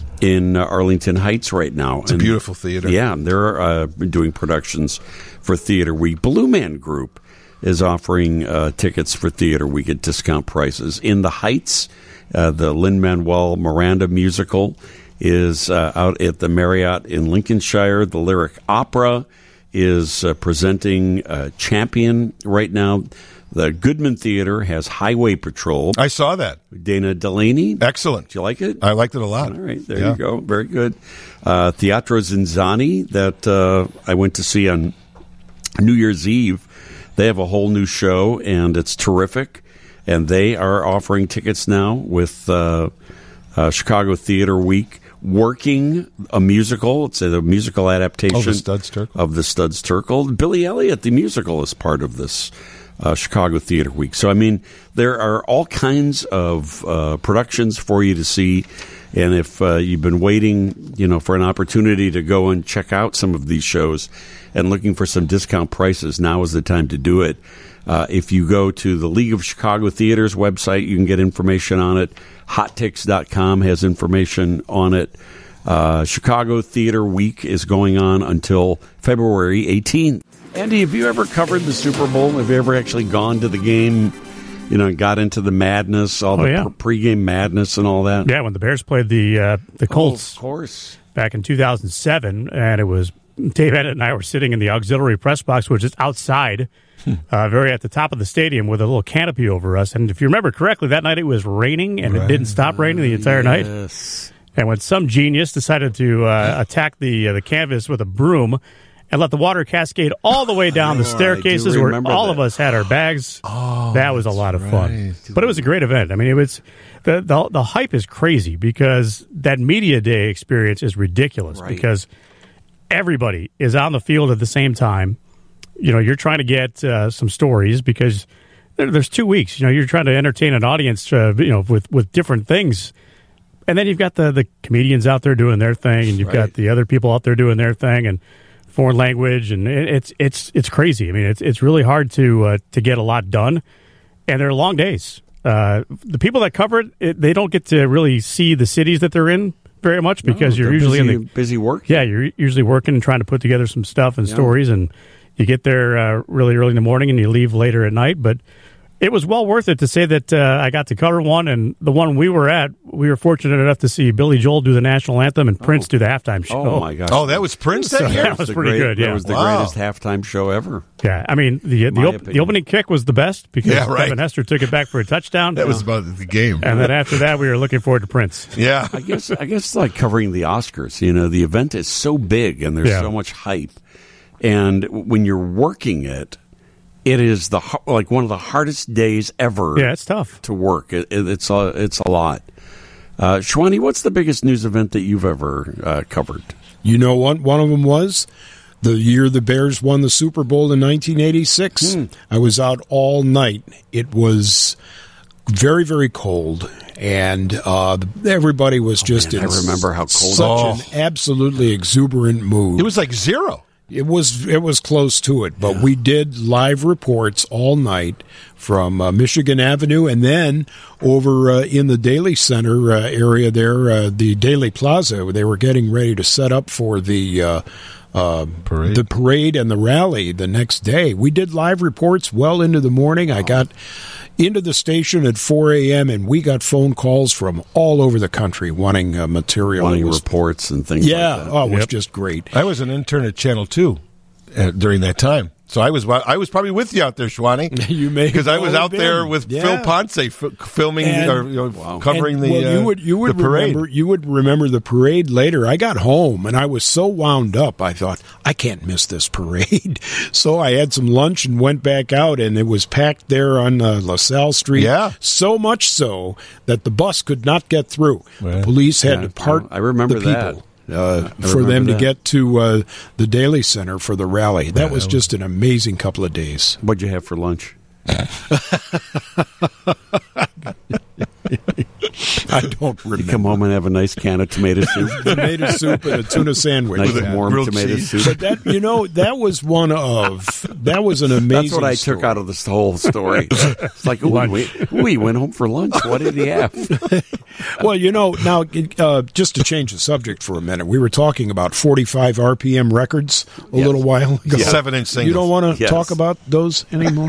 in uh, Arlington Heights right now. It's a beautiful theater. Yeah, they're uh, doing productions for Theater Week. Blue Man Group is offering uh, tickets for Theater Week at discount prices. In the Heights, uh, the Lin-Manuel Miranda musical is uh, out at the Marriott in Lincolnshire. The Lyric Opera is uh, presenting uh, Champion right now. The Goodman Theater has Highway Patrol. I saw that. Dana Delaney. Excellent. Did you like it? I liked it a lot. All right, there Yeah. you go. Very good. Uh, Teatro Zinzani that uh, I went to see on New Year's Eve. They have a whole new show, and it's terrific. And they are offering tickets now with uh, uh, Chicago Theater Week. Working a musical. It's a musical adaptation Oh, the Studs Terkel. of the Studs Terkel. Billy Elliot, the musical, is part of this uh, Chicago Theater Week. So, I mean, there are all kinds of uh, productions for you to see. And if uh, you've been waiting, you know, for an opportunity to go and check out some of these shows and looking for some discount prices, now is the time to do it. Uh, if you go to the League of Chicago Theaters website, you can get information on it. hot tix dot com has information on it. Uh, Chicago Theater Week is going on until February eighteenth. Andy, have you ever covered the Super Bowl? Have you ever actually gone to the game, you know, got into the madness, all Oh, the yeah. pre- pregame madness and all that? Yeah, when the Bears played the uh, the Colts Oh, of course. back in two thousand seven, and it was Dave Ennett and I were sitting in the auxiliary press box, which is outside, uh, very at the top of the stadium with a little canopy over us. And if you remember correctly, that night it was raining, and it didn't stop raining the entire night. Yes. And when some genius decided to uh, attack the uh, the canvas with a broom and let the water cascade all the way down the Oh, I do staircases where remember all that. of us had our bags, Oh, that was a lot of fun. right. But it was a great event. I mean, it was the the, the hype is crazy because that media day experience is ridiculous Right. because everybody is on the field at the same time. You know, you're trying to get uh, some stories because there, there's two weeks. You know, you're trying to entertain an audience, uh, you know, with with different things and then you've got the, the comedians out there doing their thing, and you've Right. got the other people out there doing their thing, and foreign language, and it, it's it's it's crazy. I mean, it's it's really hard to uh, to get a lot done, and they're long days. Uh, the people that cover it, it, they don't get to really see the cities that they're in very much because No, you're they're usually busy, in the busy work. yeah you're usually working and trying to put together some stuff and Yeah. stories, and you get there uh, really early in the morning and you leave later at night, but. It was well worth it to say that uh, I got to cover one, and the one we were at, we were fortunate enough to see Billy Joel do the national anthem and Prince do the halftime show. Oh, my gosh. Oh, that was Prince So that year? that was the pretty great- good, yeah. That was the Wow. greatest halftime show ever. Yeah, I mean, the the, My op- the opinion. opening kick was the best because Yeah, right. Kevin Hester took it back for a touchdown. That was about the game. and then after that, we were looking forward to Prince. Yeah. I guess I guess it's like covering the Oscars. You know, the event is so big and there's Yeah. so much hype, and when you're working it, it is the har- like one of the hardest days ever. Yeah, it's tough. to work. It, it, it's a it's a lot. Uh, Shwani, what's the biggest news event that you've ever uh, covered? You know what? One of them was the year the Bears won the Super Bowl in nineteen eighty-six. Hmm. I was out all night. It was very, very cold, and uh, everybody was just man, in I remember how cold such it an absolutely exuberant mood. It was like zero. It was it was close to it, but we did live reports all night from uh, Michigan Avenue, and then over uh, in the Daly Center uh, area there, uh, the Daly Plaza. They were getting ready to set up for the uh, uh, Parade. the parade and the rally the next day. We did live reports well into the morning. I got into the station at four a.m. and we got phone calls from all over the country wanting uh, material. Wanting It was- reports and things yeah, like that. oh, it was Yep. just great. I was an intern at Channel two uh, during that time. So I was I was probably with you out there, Shwani. You may because I was well out have there been. with Yeah. Phil Ponce f- filming And- or you know, covering And, the well, you uh, would you would the parade. remember you would remember the parade later. I got home and I was so wound up. I thought I can't miss this parade, so I had some lunch and went back out, and it was packed there on uh, LaSalle Street. Yeah. so much so that the bus could not get through. Right. The police had Yeah, to part. I remember the that. people. Uh, I for remember them to that. get to uh, the Daly Center for the rally. That was just an amazing couple of days. What'd you have for lunch? I don't You remember. come home and have a nice can of tomato soup. Tomato soup and a tuna sandwich. Nice Yeah. warm grilled tomato cheese. soup. But that you know that was one of that was an amazing. That's what I story. took out of this whole story. It's like, ooh, Lunch. we, ooh, he went home for lunch. What did he have? Well, you know, now uh, just to change the subject for a minute, we were talking about forty-five R P M records a Yes. little while ago. Seven-inch singles. You don't want to Yes. talk about those anymore.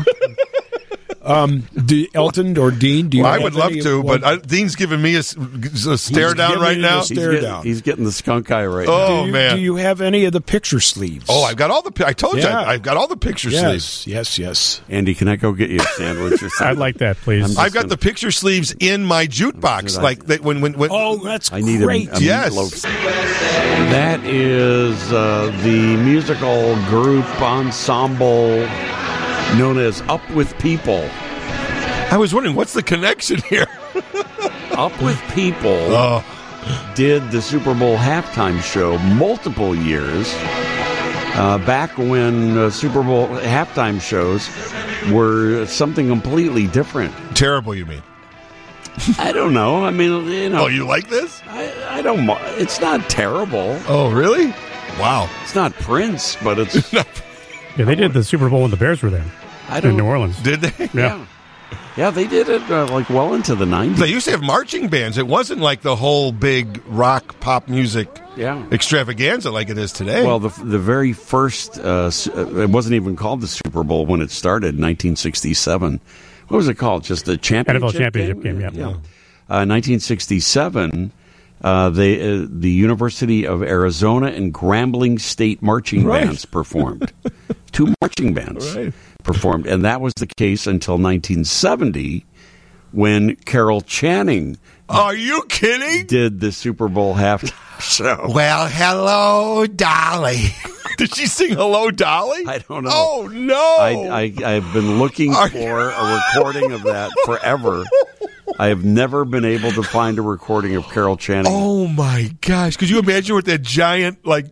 um, do, Elton or Dean? Do you? Well, I have would love any- to, well, but I, Dean's giving me a, s- a stare down giving right you now. the He's Stare getting, down. he's getting the skunk eye right Oh, do you, man. do you have any of the picture sleeves? Oh, I've got all the. pi- I told you, Yeah. I, I've got all the picture sleeves. yes, yes, yes. now. Andy, can I go get you a sandwich or something? I'd like that, please. I'm- I've got the picture sleeves in my jukebox. Did I- Like that when when when. Oh, that's I need great. a, a Yes. meatloaf. That is uh, the musical group ensemble known as Up With People. I was wondering what's the connection here. Up With People Oh, did the Super Bowl halftime show multiple years. Uh, back when uh, Super Bowl halftime shows were something completely different. terrible. You mean? I don't know. I mean, you know, Oh, you like this? I, I don't. mo- It's not terrible. Oh, really? Wow. It's not Prince, but it's. yeah, they did the Super Bowl when the Bears were there I in don't. New Orleans. Did they? Yeah. Yeah, they did it uh, like well into the nineties. They used to have marching bands. It wasn't like the whole big rock pop music Yeah. extravaganza like it is today. Well, the the very first, uh, s- uh, it wasn't even called the Super Bowl when it started, nineteen sixty-seven. What was it called? Just the championship N F L championship game, yeah. yeah. Uh, nineteen sixty-seven, uh, they, uh, the University of Arizona and Grambling State marching Right. bands performed. Two marching bands Right. performed. And that was the case until nineteen seventy when Carol Channing Are you kidding? did the Super Bowl halftime show. Well, hello, Dolly. Did she sing Hello, Dolly? I don't know. Oh, no. I, I, I've been looking Are- for a recording of that forever. I have never been able to find a recording of Carol Channing. Oh, my gosh. Could you imagine with that giant, like,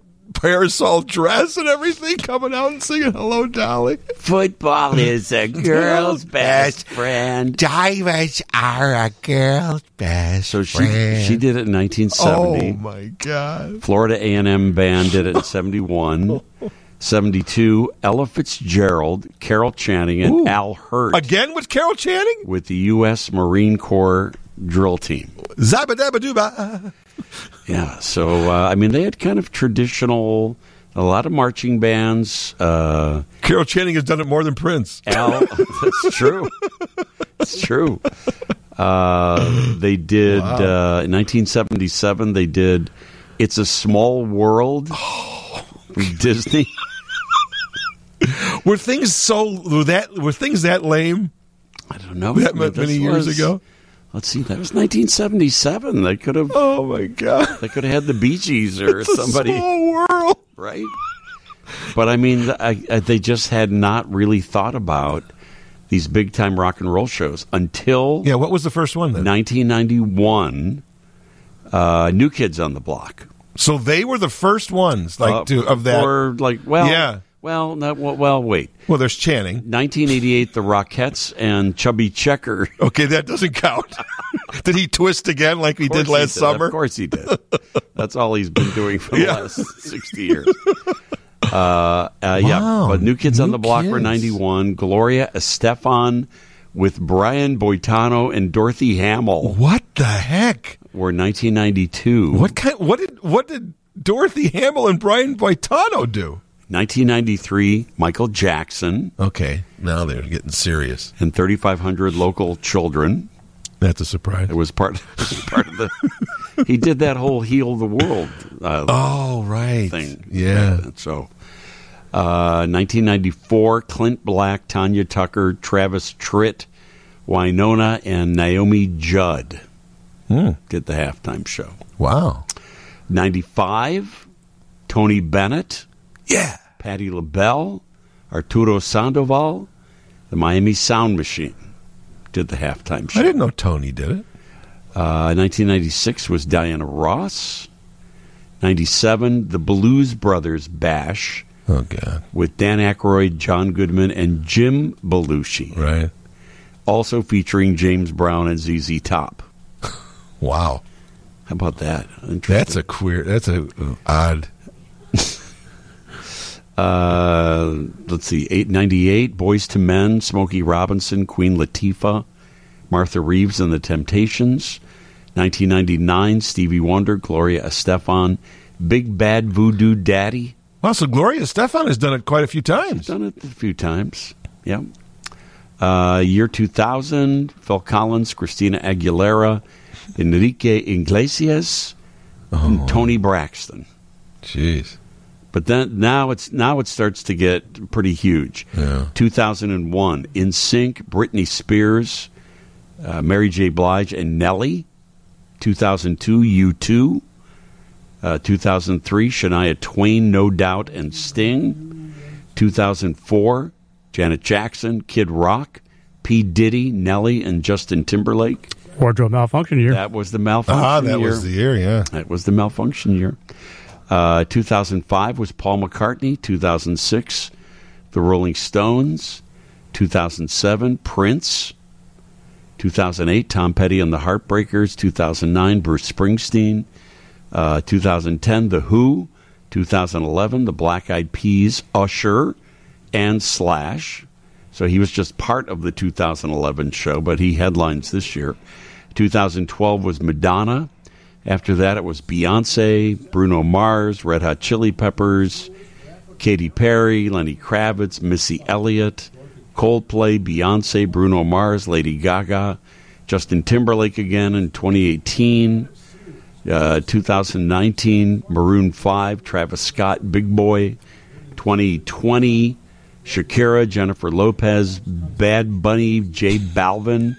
parasol dress and everything, coming out and singing Hello, Dolly. Football is a girl's best friend. Divers are a girl's best So she friend. she did it in nineteen seventy. Oh, my God. Florida A and M Band did it in seventy-one. seventy-two, Ella Fitzgerald, Carol Channing, and Ooh. Al Hurt Again with Carol Channing? with the U S Marine Corps drill team. Zabba-dabba-dooba. Yeah, so, uh, I mean, they had kind of traditional, a lot of marching bands. Uh, Carol Channing has done it more than Prince. Al, that's true. It's true. Uh, they did, Wow. uh, in nineteen seventy-seven, they did It's a Small World from Disney. Were things so were that were things that lame I don't know. that This many years was- ago? Let's see, that was nineteen seventy-seven. They could have, Oh my God! they could have had the Bee Gees or It's a somebody, small world. right? But I mean, I, I, they just had not really thought about these big time rock and roll shows until Yeah, what was the first one then? nineteen ninety-one. Uh, New Kids on the Block, So they were the first ones, like Uh, to of that. or like, well, Yeah. well, not, well, well, wait. Well, there's Channing. nineteen eighty-eight, the Rockettes and Chubby Checker. Okay, that doesn't count. Did he twist again like we Of course did last he summer? Of course he did. That's all he's been doing for the Yeah. last sixty years. Uh, uh, Yeah, Wow. but New Kids on New the Block were Kids. ninety-one. Gloria Estefan with Brian Boitano and Dorothy Hamill What the heck? were nineteen ninety-two. What kind? What did what did Dorothy Hamill and Brian Boitano do? nineteen ninety-three, Michael Jackson Okay, now they're getting serious. and thirty-five hundred local children. That's a surprise. It was part, it was part of the. He did that whole Heal the World uh, Oh, right. thing. Yeah. So, uh, nineteen ninety-four, Clint Black, Tanya Tucker, Travis Tritt, Winona, and Naomi Judd Hmm. did the halftime show. Wow. ninety-five, Tony Bennett, Yeah. Patti LaBelle, Arturo Sandoval, the Miami Sound Machine did the halftime show. I didn't know Tony did it. Uh, nineteen ninety-six was Diana Ross. ninety-seven, the Blues Brothers Bash Oh, God. with Dan Aykroyd, John Goodman, and Jim Belushi. Right. Also featuring James Brown and Z Z Top. Wow. How about that? Interesting. That's a queer, that's a uh, odd. Uh, let's see, eight ninety-eight, Boys to Men, Smokey Robinson, Queen Latifah, Martha Reeves and the Temptations. nineteen ninety-nine, Stevie Wonder, Gloria Estefan, Big Bad Voodoo Daddy. Wow, so Gloria Estefan has done it quite a few times. Done it a few times. Yep. Uh, year two thousand, Phil Collins, Christina Aguilera, Enrique Iglesias, and Tony Braxton. Jeez. But then now it's now it starts to get pretty huge. Yeah. two thousand one, In Sync, Britney Spears, uh, Mary J. Blige, and Nelly. two thousand two, U two. Uh, two thousand three, Shania Twain, No Doubt, and Sting. two thousand four, Janet Jackson, Kid Rock, P. Diddy, Nelly, and Justin Timberlake. Wardrobe malfunction year. That was the malfunction Ah, that year. was the year, yeah. That was the malfunction year. Uh, two thousand five was Paul McCartney. two thousand six, The Rolling Stones. two thousand seven, Prince. two thousand eight, Tom Petty and the Heartbreakers. two thousand nine, Bruce Springsteen. Uh, two thousand ten, The Who. two thousand eleven, The Black Eyed Peas, Usher, and Slash. So he was just part of the two thousand eleven show, but he headlines this year. two thousand twelve was Madonna. After that, it was Beyonce, Bruno Mars, Red Hot Chili Peppers, Katy Perry, Lenny Kravitz, Missy Elliott, Coldplay, Beyonce, Bruno Mars, Lady Gaga, Justin Timberlake again in twenty eighteen. Uh, two thousand nineteen, Maroon five, Travis Scott, Big Boy. twenty twenty, Shakira, Jennifer Lopez, Bad Bunny, J Balvin,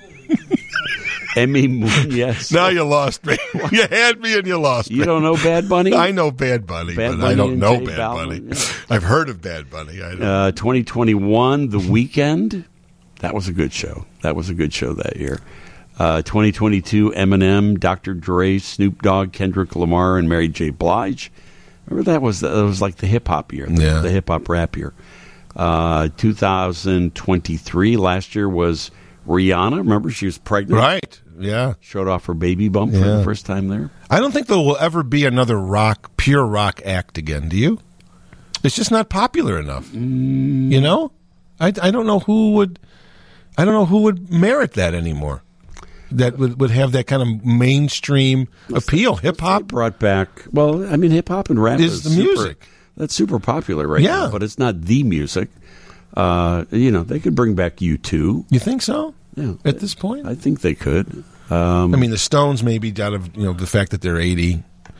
Emmy Munoz. Now you lost me. You had me and you lost me. You don't know Bad Bunny? I know Bad Bunny, Bad but Bunny I don't and know J Bad Balvin, Bunny. yeah. I've heard of Bad Bunny. I don't. Uh, twenty twenty-one, The Weeknd. That was a good show. That was a good show that year. Uh, twenty twenty-two, Eminem, Doctor Dre, Snoop Dogg, Kendrick Lamar, and Mary J. Blige. Remember that was, that was like the hip-hop year, the, Yeah. the hip-hop rap year. Uh, two thousand twenty-three, last year, was Rihanna. Remember, she was pregnant. Right. Yeah. Showed off her baby bump for Yeah. the first time there. I don't think there will ever be another rock, pure rock act again. Do you? It's just not popular enough. Mm. You know? I, I don't know who would. I don't know who would merit that anymore. That would, would have that kind of mainstream appeal. Hip They hop. brought back, well, I mean, hip-hop and rap Is is the super- music. That's super popular right Yeah. now, but it's not the music. Uh, you know, they could bring back U two. You think so? Yeah. At this point, I think they could. Um, I mean, the Stones maybe out of you know the fact that they're eighty,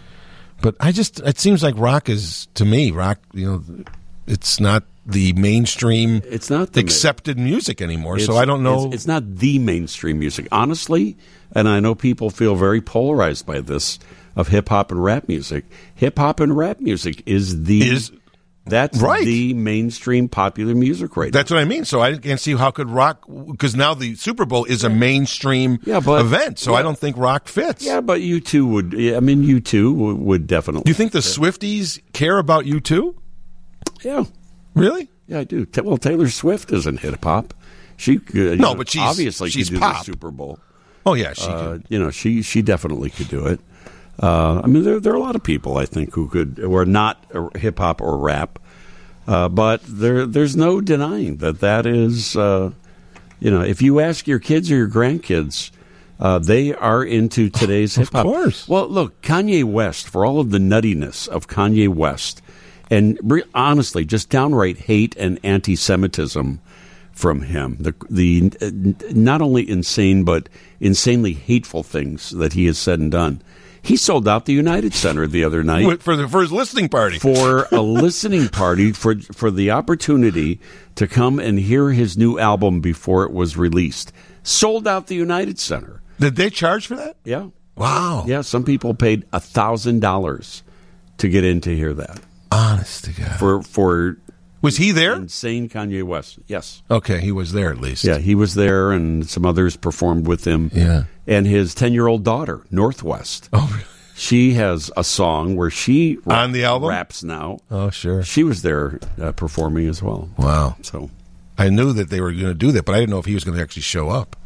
but I just it seems like rock is to me rock. You know, it's not the mainstream. It's not the accepted music anymore. So It's- I don't know. It's, it's not the mainstream music, honestly. And I know people feel very polarized by this of hip hop and rap music. Hip hop and rap music is the Is- that's Right. the mainstream popular music right That's what I mean. So I can't see how could rock because now the Super Bowl is a mainstream Yeah, but- event. So yeah. I don't think rock fits. now. Yeah, but you two would. yeah, I mean, you two would, would definitely. Do you think the Swifties care about you too? Yeah, Really? yeah, I do. Ta- Well, Taylor Swift isn't hip hop. She could, you No, know, but she's- obviously she's could do pop. the Super Bowl. Oh yeah, she. Uh, could. you know, she she definitely could do it. Uh, I mean, there there are a lot of people I think who could who are not hip hop or rap, uh, but there there's no denying that that is, uh, you know, if you ask your kids or your grandkids, uh, they are into today's hip hop. course. Well, look, Kanye West, for all of the nuttiness of Kanye West, and re- honestly, just downright hate and anti-Semitism from him. The the uh, not only insane but insanely hateful things that he has said and done. He sold out the United Center the other night Wait, for the for his listening party. for a listening party for for the opportunity to come and hear his new album before it was released. Sold out the United Center. Did they charge for that? Yeah. Wow. Yeah, some people paid a thousand dollars to get in to hear that. Honest to God. For for Was he there? insane Kanye West. Yes. Okay, he was there at least. Yeah, he was there, and some others performed with him. Yeah. And his ten-year-old daughter, Northwest. Oh, really? She has a song where she ra- On the album? raps now. Oh, sure. She was there uh, performing as well. Wow. So, I knew that they were going to do that, but I didn't know if he was going to actually show up.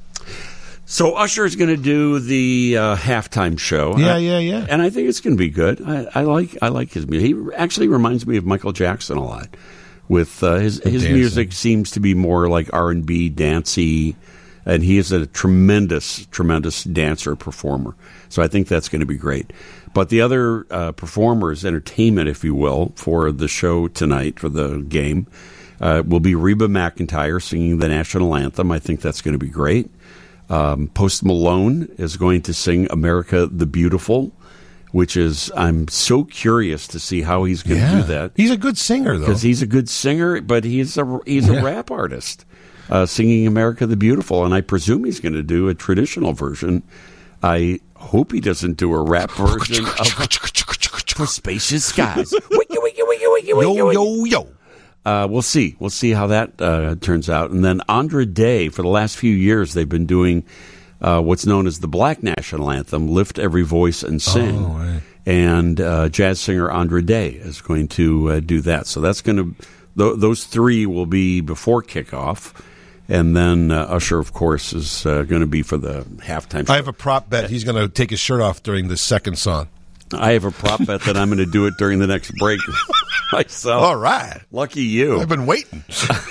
so Usher is going to do the uh, halftime show. Yeah, I- yeah, yeah. And I think it's going to be good. I, I like I like his music. He actually reminds me of Michael Jackson a lot. With uh, his his dancing. music seems to be more like R and B, dancey, and he is a tremendous, tremendous dancer performer. So I think that's going to be great. But the other uh, performers, entertainment, if you will, for the show tonight, for the game, uh, will be Reba McEntire singing the national anthem. I think that's going to be great. Um, Post Malone is going to sing America the Beautiful, which is, I'm so curious to see how he's going to do that. He's a good singer, though. Because he's a good singer, but he's a he's a Yeah. rap artist uh, singing "America the Beautiful," and I presume he's going to do a traditional version. I hope he doesn't do a rap version of "For Spacious Skies." Wiki, wiki, wiki, wiki, wiki, Yo, wiki. yo, yo. Uh, we'll see. We'll see how that uh, turns out. And then Andra Day, for the last few years, they've been doing uh, what's known as the Black National Anthem, "Lift Every Voice and Sing." Oh, right. And uh, jazz singer Andra Day is going to uh, do that. So that's going to th- those three will be before kickoff, and then uh, Usher, of course, is uh, going to be for the halftime show. I have a prop bet he's going to take his shirt off during the second song. I have a prop bet that I'm going to do it during the next break myself. All right. Lucky you. I've been waiting.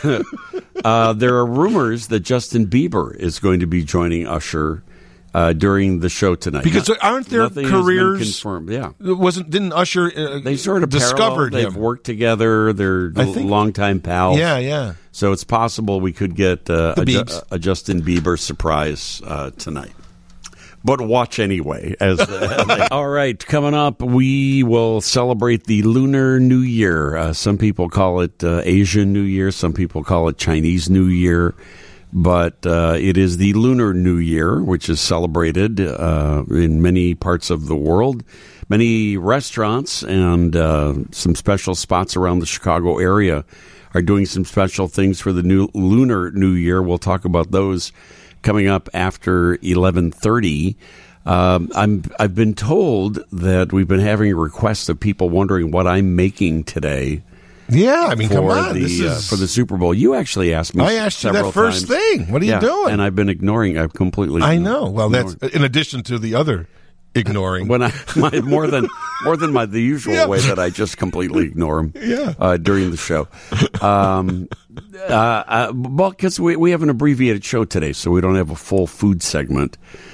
Uh, there are rumors that Justin Bieber is going to be joining Usher uh, during the show tonight. Because No- aren't their nothing has been careers confirmed? Yeah, wasn't didn't Usher uh, they sort of discovered parallel. him? They've worked together. They're I think- longtime pals. Yeah, yeah. So it's possible we could get uh, The a, Ju- Biebs. a Justin Bieber surprise uh, tonight. But watch anyway. As uh, all right, coming up, we will celebrate the Lunar New Year. Uh, some people call it uh, Asian New Year. Some people call it Chinese New Year. But uh, it is the Lunar New Year, which is celebrated uh, in many parts of the world. Many restaurants and uh, some special spots around the Chicago area are doing some special things for the new Lunar New Year. We'll talk about those coming up after eleven thirty. Um, I'm, I've been told that we've been having requests of people wondering what I'm making today. Yeah, I mean, for come on. The, this is... uh, for the Super Bowl. You actually asked me I asked you several that first times. thing. What are yeah, you doing? And I've been ignoring. I've completely I ignored, know. Well, that's ignored. in addition to the other ignoring. When I my, more than more than my the usual Yeah. way that I just completely ignore them Yeah. uh, during the show. Um, uh, uh, well, because we we have an abbreviated show today, so we don't have a full food segment.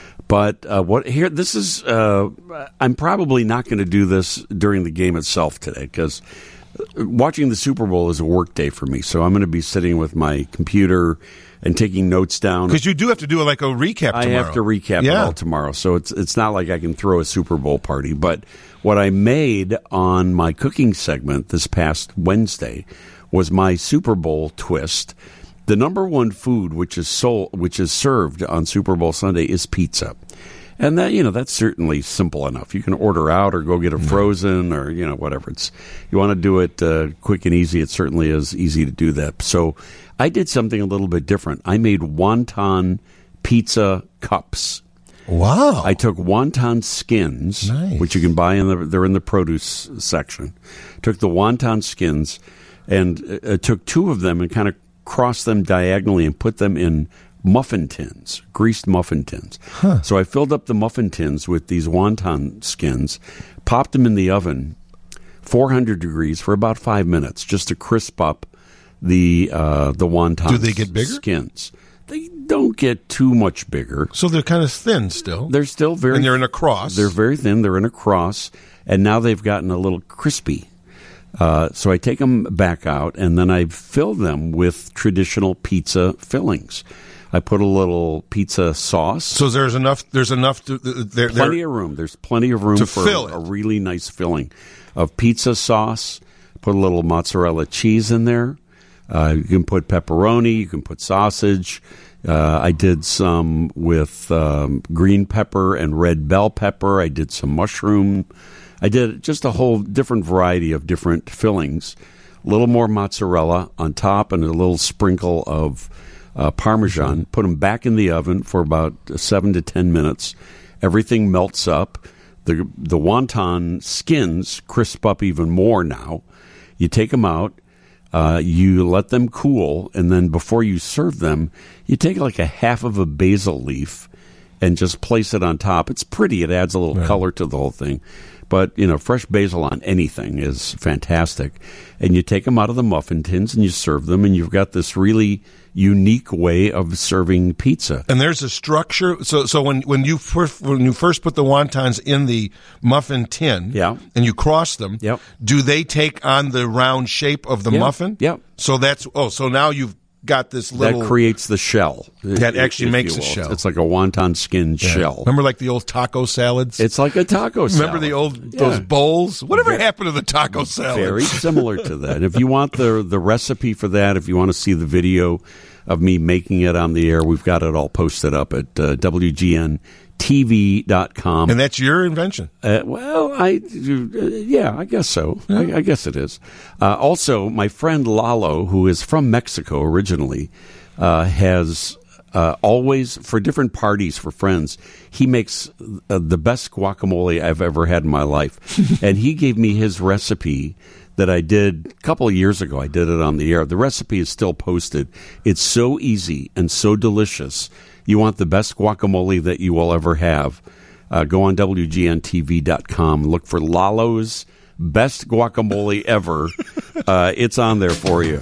But uh, what here? This is. Uh, I'm probably not going to do this during the game itself today because watching the Super Bowl is a work day for me. So I'm going to be sitting with my computer and taking notes down. Because you do have to do like a recap tomorrow. I have to recap yeah. it all tomorrow. So it's it's not like I can throw a Super Bowl party. But what I made on my cooking segment this past Wednesday was my Super Bowl twist. The number one food which is sold, which is served on Super Bowl Sunday is pizza. And that, you know, that's certainly simple enough. You can order out or go get it frozen or, you know, whatever. It's you want to do it uh, quick and easy. It certainly is easy to do that. So I did something a little bit different. I made wonton pizza cups. Wow. I took wonton skins, Nice. which you can buy in the they're in the produce section. Took the wonton skins and uh, took two of them and kind of crossed them diagonally and put them in muffin tins, greased muffin tins. Huh. So I filled up the muffin tins with these wonton skins, popped them in the oven, four hundred degrees for about five minutes, just to crisp up the uh, the wonton. Do they get bigger? Skins. They don't get too much bigger. So they're kind of thin still. They're still very, and they're in a cross. They're very thin. They're in a cross, and now they've gotten a little crispy. Uh, so I take them back out, and then I fill them with traditional pizza fillings. I put a little pizza sauce. So there's enough. There's enough. To, there, plenty there, of room. There's plenty of room to for fill a it. really nice filling of pizza sauce. Put a little mozzarella cheese in there. Uh, you can put pepperoni. You can put sausage. Uh, I did some with um, green pepper and red bell pepper. I did some mushroom. I did just a whole different variety of different fillings. A little more mozzarella on top and a little sprinkle of uh, Parmesan. Put them back in the oven for about seven to ten minutes. Everything melts up. The, the wonton skins crisp up even more now. You take them out. Uh, you let them cool, and then before you serve them, you take like a half of a basil leaf and just place it on top. It's pretty. It adds a little Right. color to the whole thing. But, you know, fresh basil on anything is fantastic. And you take them out of the muffin tins and you serve them, and you've got this really unique way of serving pizza. And there's a structure. So, so when, when you first when you first put the wontons in the muffin tin, Yeah. and you cross them, Yep. do they take on the round shape of the Yep. muffin? Yep. So that's oh, so now you've got this little That creates the shell. That if- actually if makes you a will. shell. It's like a wonton skin Yeah. shell. Remember, like the old taco salads. It's like a taco salad. Remember the old Yeah. those bowls? Whatever happened to the taco salad? Very similar to that. If you want the the recipe for that, if you want to see the video of me making it on the air, we've got it all posted up at uh, W G N T V dot com. And that's your invention. Uh, well, I uh, yeah, I guess so. I, I guess it is. Uh, also, my friend Lalo, who is from Mexico originally, uh, has uh, always, for different parties for friends, he makes uh, the best guacamole I've ever had in my life. And he gave me his recipe that I did a couple of years ago. I did it on the air. The recipe is still posted. It's so easy and so delicious. You want the best guacamole that you will ever have. Uh, go on W G N T V dot com. Look for Lalo's best guacamole ever. Uh, it's on there for you.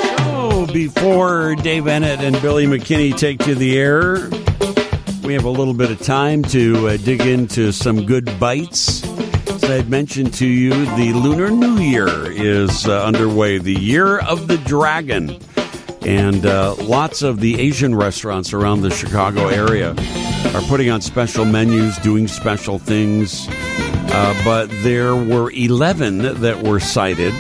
So before Dave Bennett and Billy McKinney take to the air, we have a little bit of time to uh, dig into some good bites. As I had mentioned to you, the Lunar New Year is uh, underway, the Year of the Dragon. And uh, lots of the Asian restaurants around the Chicago area are putting on special menus, doing special things. Uh, but there were eleven that were cited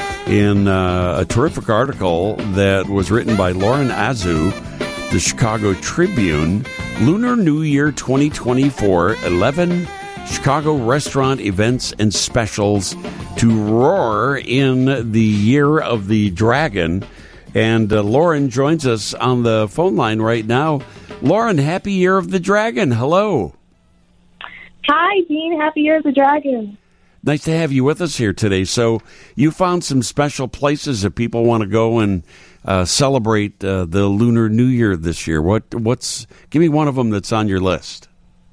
in uh, a terrific article that was written by Lauren Azu, the Chicago Tribune. Lunar New Year twenty twenty-four, eleven Chicago restaurant events and specials to roar in the Year of the Dragon. And uh, Lauren joins us on the phone line right now. Lauren, happy Year of the Dragon. Hello. Hi, Dean. Happy Year of the Dragon. Nice to have you with us here today. So you found some special places that people want to go and uh, celebrate uh, the Lunar New Year this year. What? What's? Give me one of them that's on your list.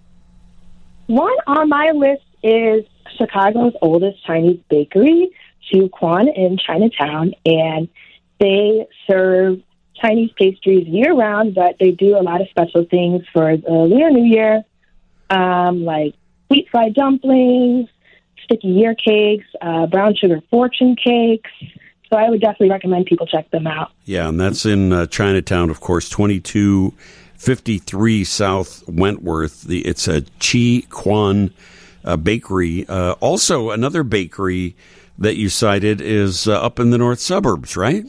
One on my list is Chicago's oldest Chinese bakery, Chu Quan in Chinatown, and they serve Chinese pastries year-round, but they do a lot of special things for the Lunar New Year, um, like wheat fried dumplings, sticky year cakes, uh, brown sugar fortune cakes. So I would definitely recommend people check them out. Yeah, and that's in uh, Chinatown, of course, twenty-two fifty-three South Wentworth. The, it's a Chu Quan uh, bakery. Uh, also, another bakery that you cited is uh, up in the north suburbs, right?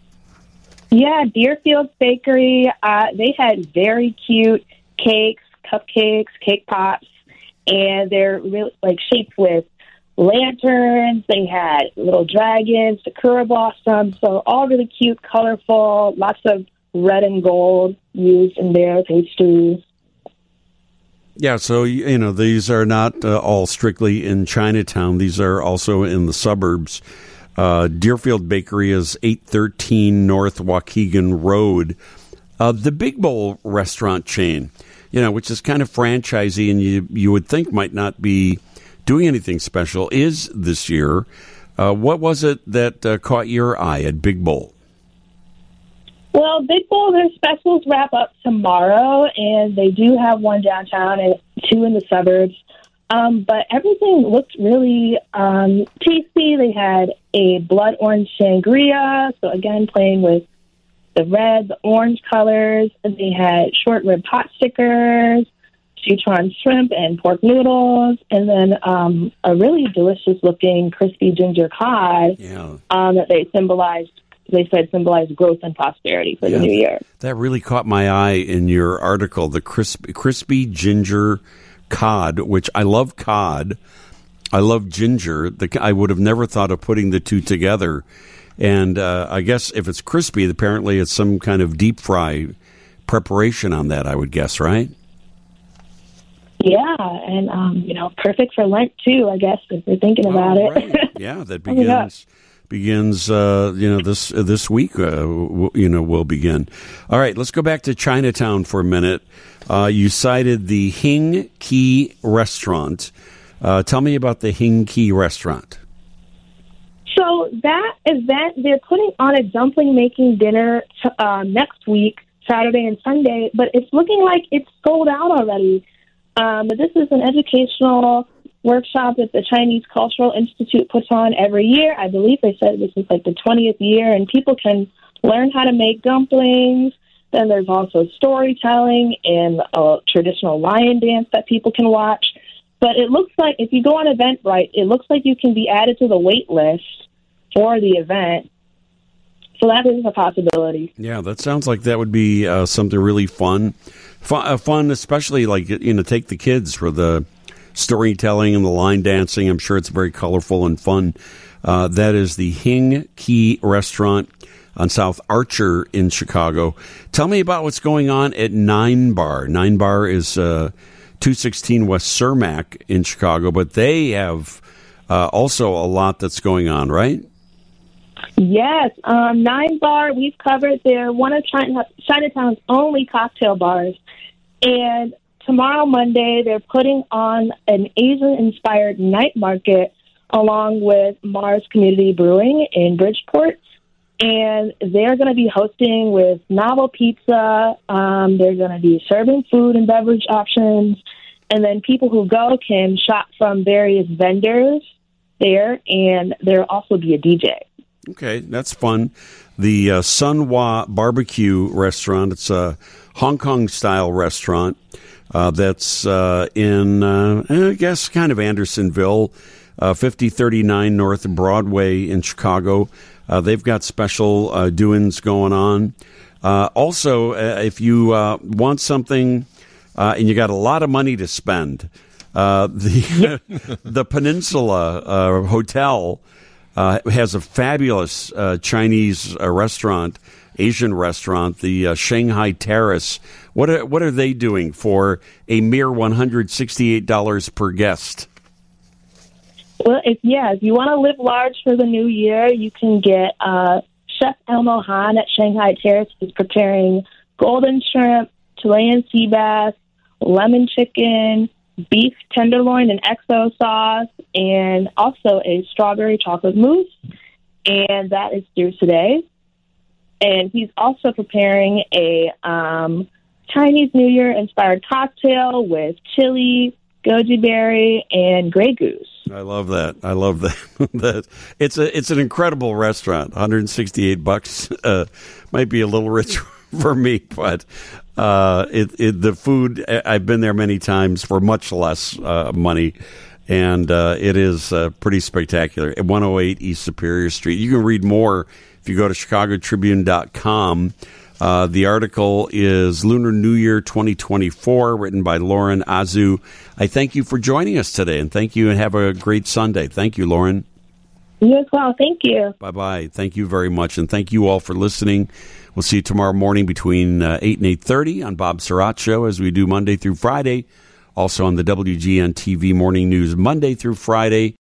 Yeah, Deerfield Bakery. Uh, they had very cute cakes, cupcakes, cake pops, and they're really like shaped with lanterns. They had little dragons, sakura blossoms, so all really cute, colorful, lots of red and gold used in their pastries. Yeah, so, you know, these are not uh, all strictly in Chinatown. These are also in the suburbs. Uh, Deerfield Bakery is eight thirteen North Waukegan Road. Uh, the Big Bowl restaurant chain, you know, which is kind of franchisey and you, you would think might not be doing anything special, is this year. Uh, what was it that uh, caught your eye at Big Bowl? Well, Big Bowl, their specials wrap up tomorrow, and they do have one downtown and two in the suburbs. Um, but everything looked really um, tasty. They had a blood orange sangria, so again, playing with the red, the orange colors. And they had short rib pot stickers, Sichuan shrimp and pork noodles, and then um, a really delicious-looking crispy ginger cod yeah. um, that they symbolized. They said symbolized growth and prosperity for yeah, the new year. That really caught my eye in your article, the crispy, crispy ginger cod, which I love cod. I love ginger. The, I would have never thought of putting the two together. And uh, I guess if it's crispy, apparently it's some kind of deep fry preparation on that, I would guess, right? Yeah, and, um, you know, perfect for Lent, too, I guess, if you're thinking about oh, it. Right. Yeah, that begins... begins, uh, you know, this this week, uh, w- you know, will begin. All right, let's go back to Chinatown for a minute. Uh, you cited the Hing Key Restaurant. Uh, tell me about the Hing Key Restaurant. So that event, they're putting on a dumpling-making dinner t- uh, next week, Saturday and Sunday, but it's looking like it's sold out already. Um, but this is an educational workshop that the Chinese Cultural Institute puts on every year. I believe they said this is like the twentieth year, and people can learn how to make dumplings. Then there's also storytelling and a traditional lion dance that people can watch. But it looks like if you go on Eventbrite, it looks like you can be added to the wait list for the event. So that is a possibility. Yeah, that sounds like that would be uh, something really fun. Fun, uh, fun, especially like, you know, take the kids for the storytelling and the line dancing. I'm sure it's very colorful and fun. Uh, that is the Hing Key Restaurant on South Archer in Chicago. Tell me about what's going on at Nine Bar. Nine Bar is uh, two sixteen West Cermak in Chicago, but they have uh, also a lot that's going on, right? Yes. Um, Nine Bar, we've covered. They're one of China, Chinatown's only cocktail bars. And tomorrow, Monday, they're putting on an Asian-inspired night market along with Mars Community Brewing in Bridgeport. And they're going to be hosting with novel pizza. Um, they're going to be serving food and beverage options. And then people who go can shop from various vendors there. And there'll also be a D J. Okay, that's fun. The uh, Sun Hua Barbecue Restaurant, it's a Hong Kong-style restaurant. Uh, that's uh, in, uh, I guess, kind of Andersonville, uh, fifty thirty-nine North Broadway in Chicago. Uh, they've got special uh, doings going on. Uh, also, uh, if you uh, want something uh, and you got a lot of money to spend, uh, the the Peninsula uh, Hotel uh, has a fabulous uh, Chinese uh, restaurant Asian restaurant, the uh, Shanghai Terrace. What are, what are they doing for a mere one hundred sixty-eight dollars per guest? Well, if yeah, if you want to live large for the new year, you can get uh, Chef Elmo Han at Shanghai Terrace is preparing golden shrimp, Chilean sea bass, lemon chicken, beef tenderloin and X O sauce, and also a strawberry chocolate mousse. And that is due today. And he's also preparing a um, Chinese New Year inspired cocktail with chili, goji berry, and Grey Goose. I love that. I love that. that it's a it's an incredible restaurant. one hundred sixty-eight bucks uh, might be a little rich for me, but uh, it, it the food. I've been there many times for much less uh, money, and uh, it is uh, pretty spectacular. At one oh eight East Superior Street. You can read more if you go to chicago tribune dot com. Uh, the article is Lunar New Year twenty twenty-four, written by Lauren Azu. I thank you for joining us today, and thank you, and have a great Sunday. Thank you, Lauren. You as well. Thank you. Bye-bye. Thank you very much, and thank you all for listening. We'll see you tomorrow morning between uh, eight and eight thirty on Bob Surratt Show, as we do Monday through Friday. Also on the W G N T V Morning News Monday through Friday.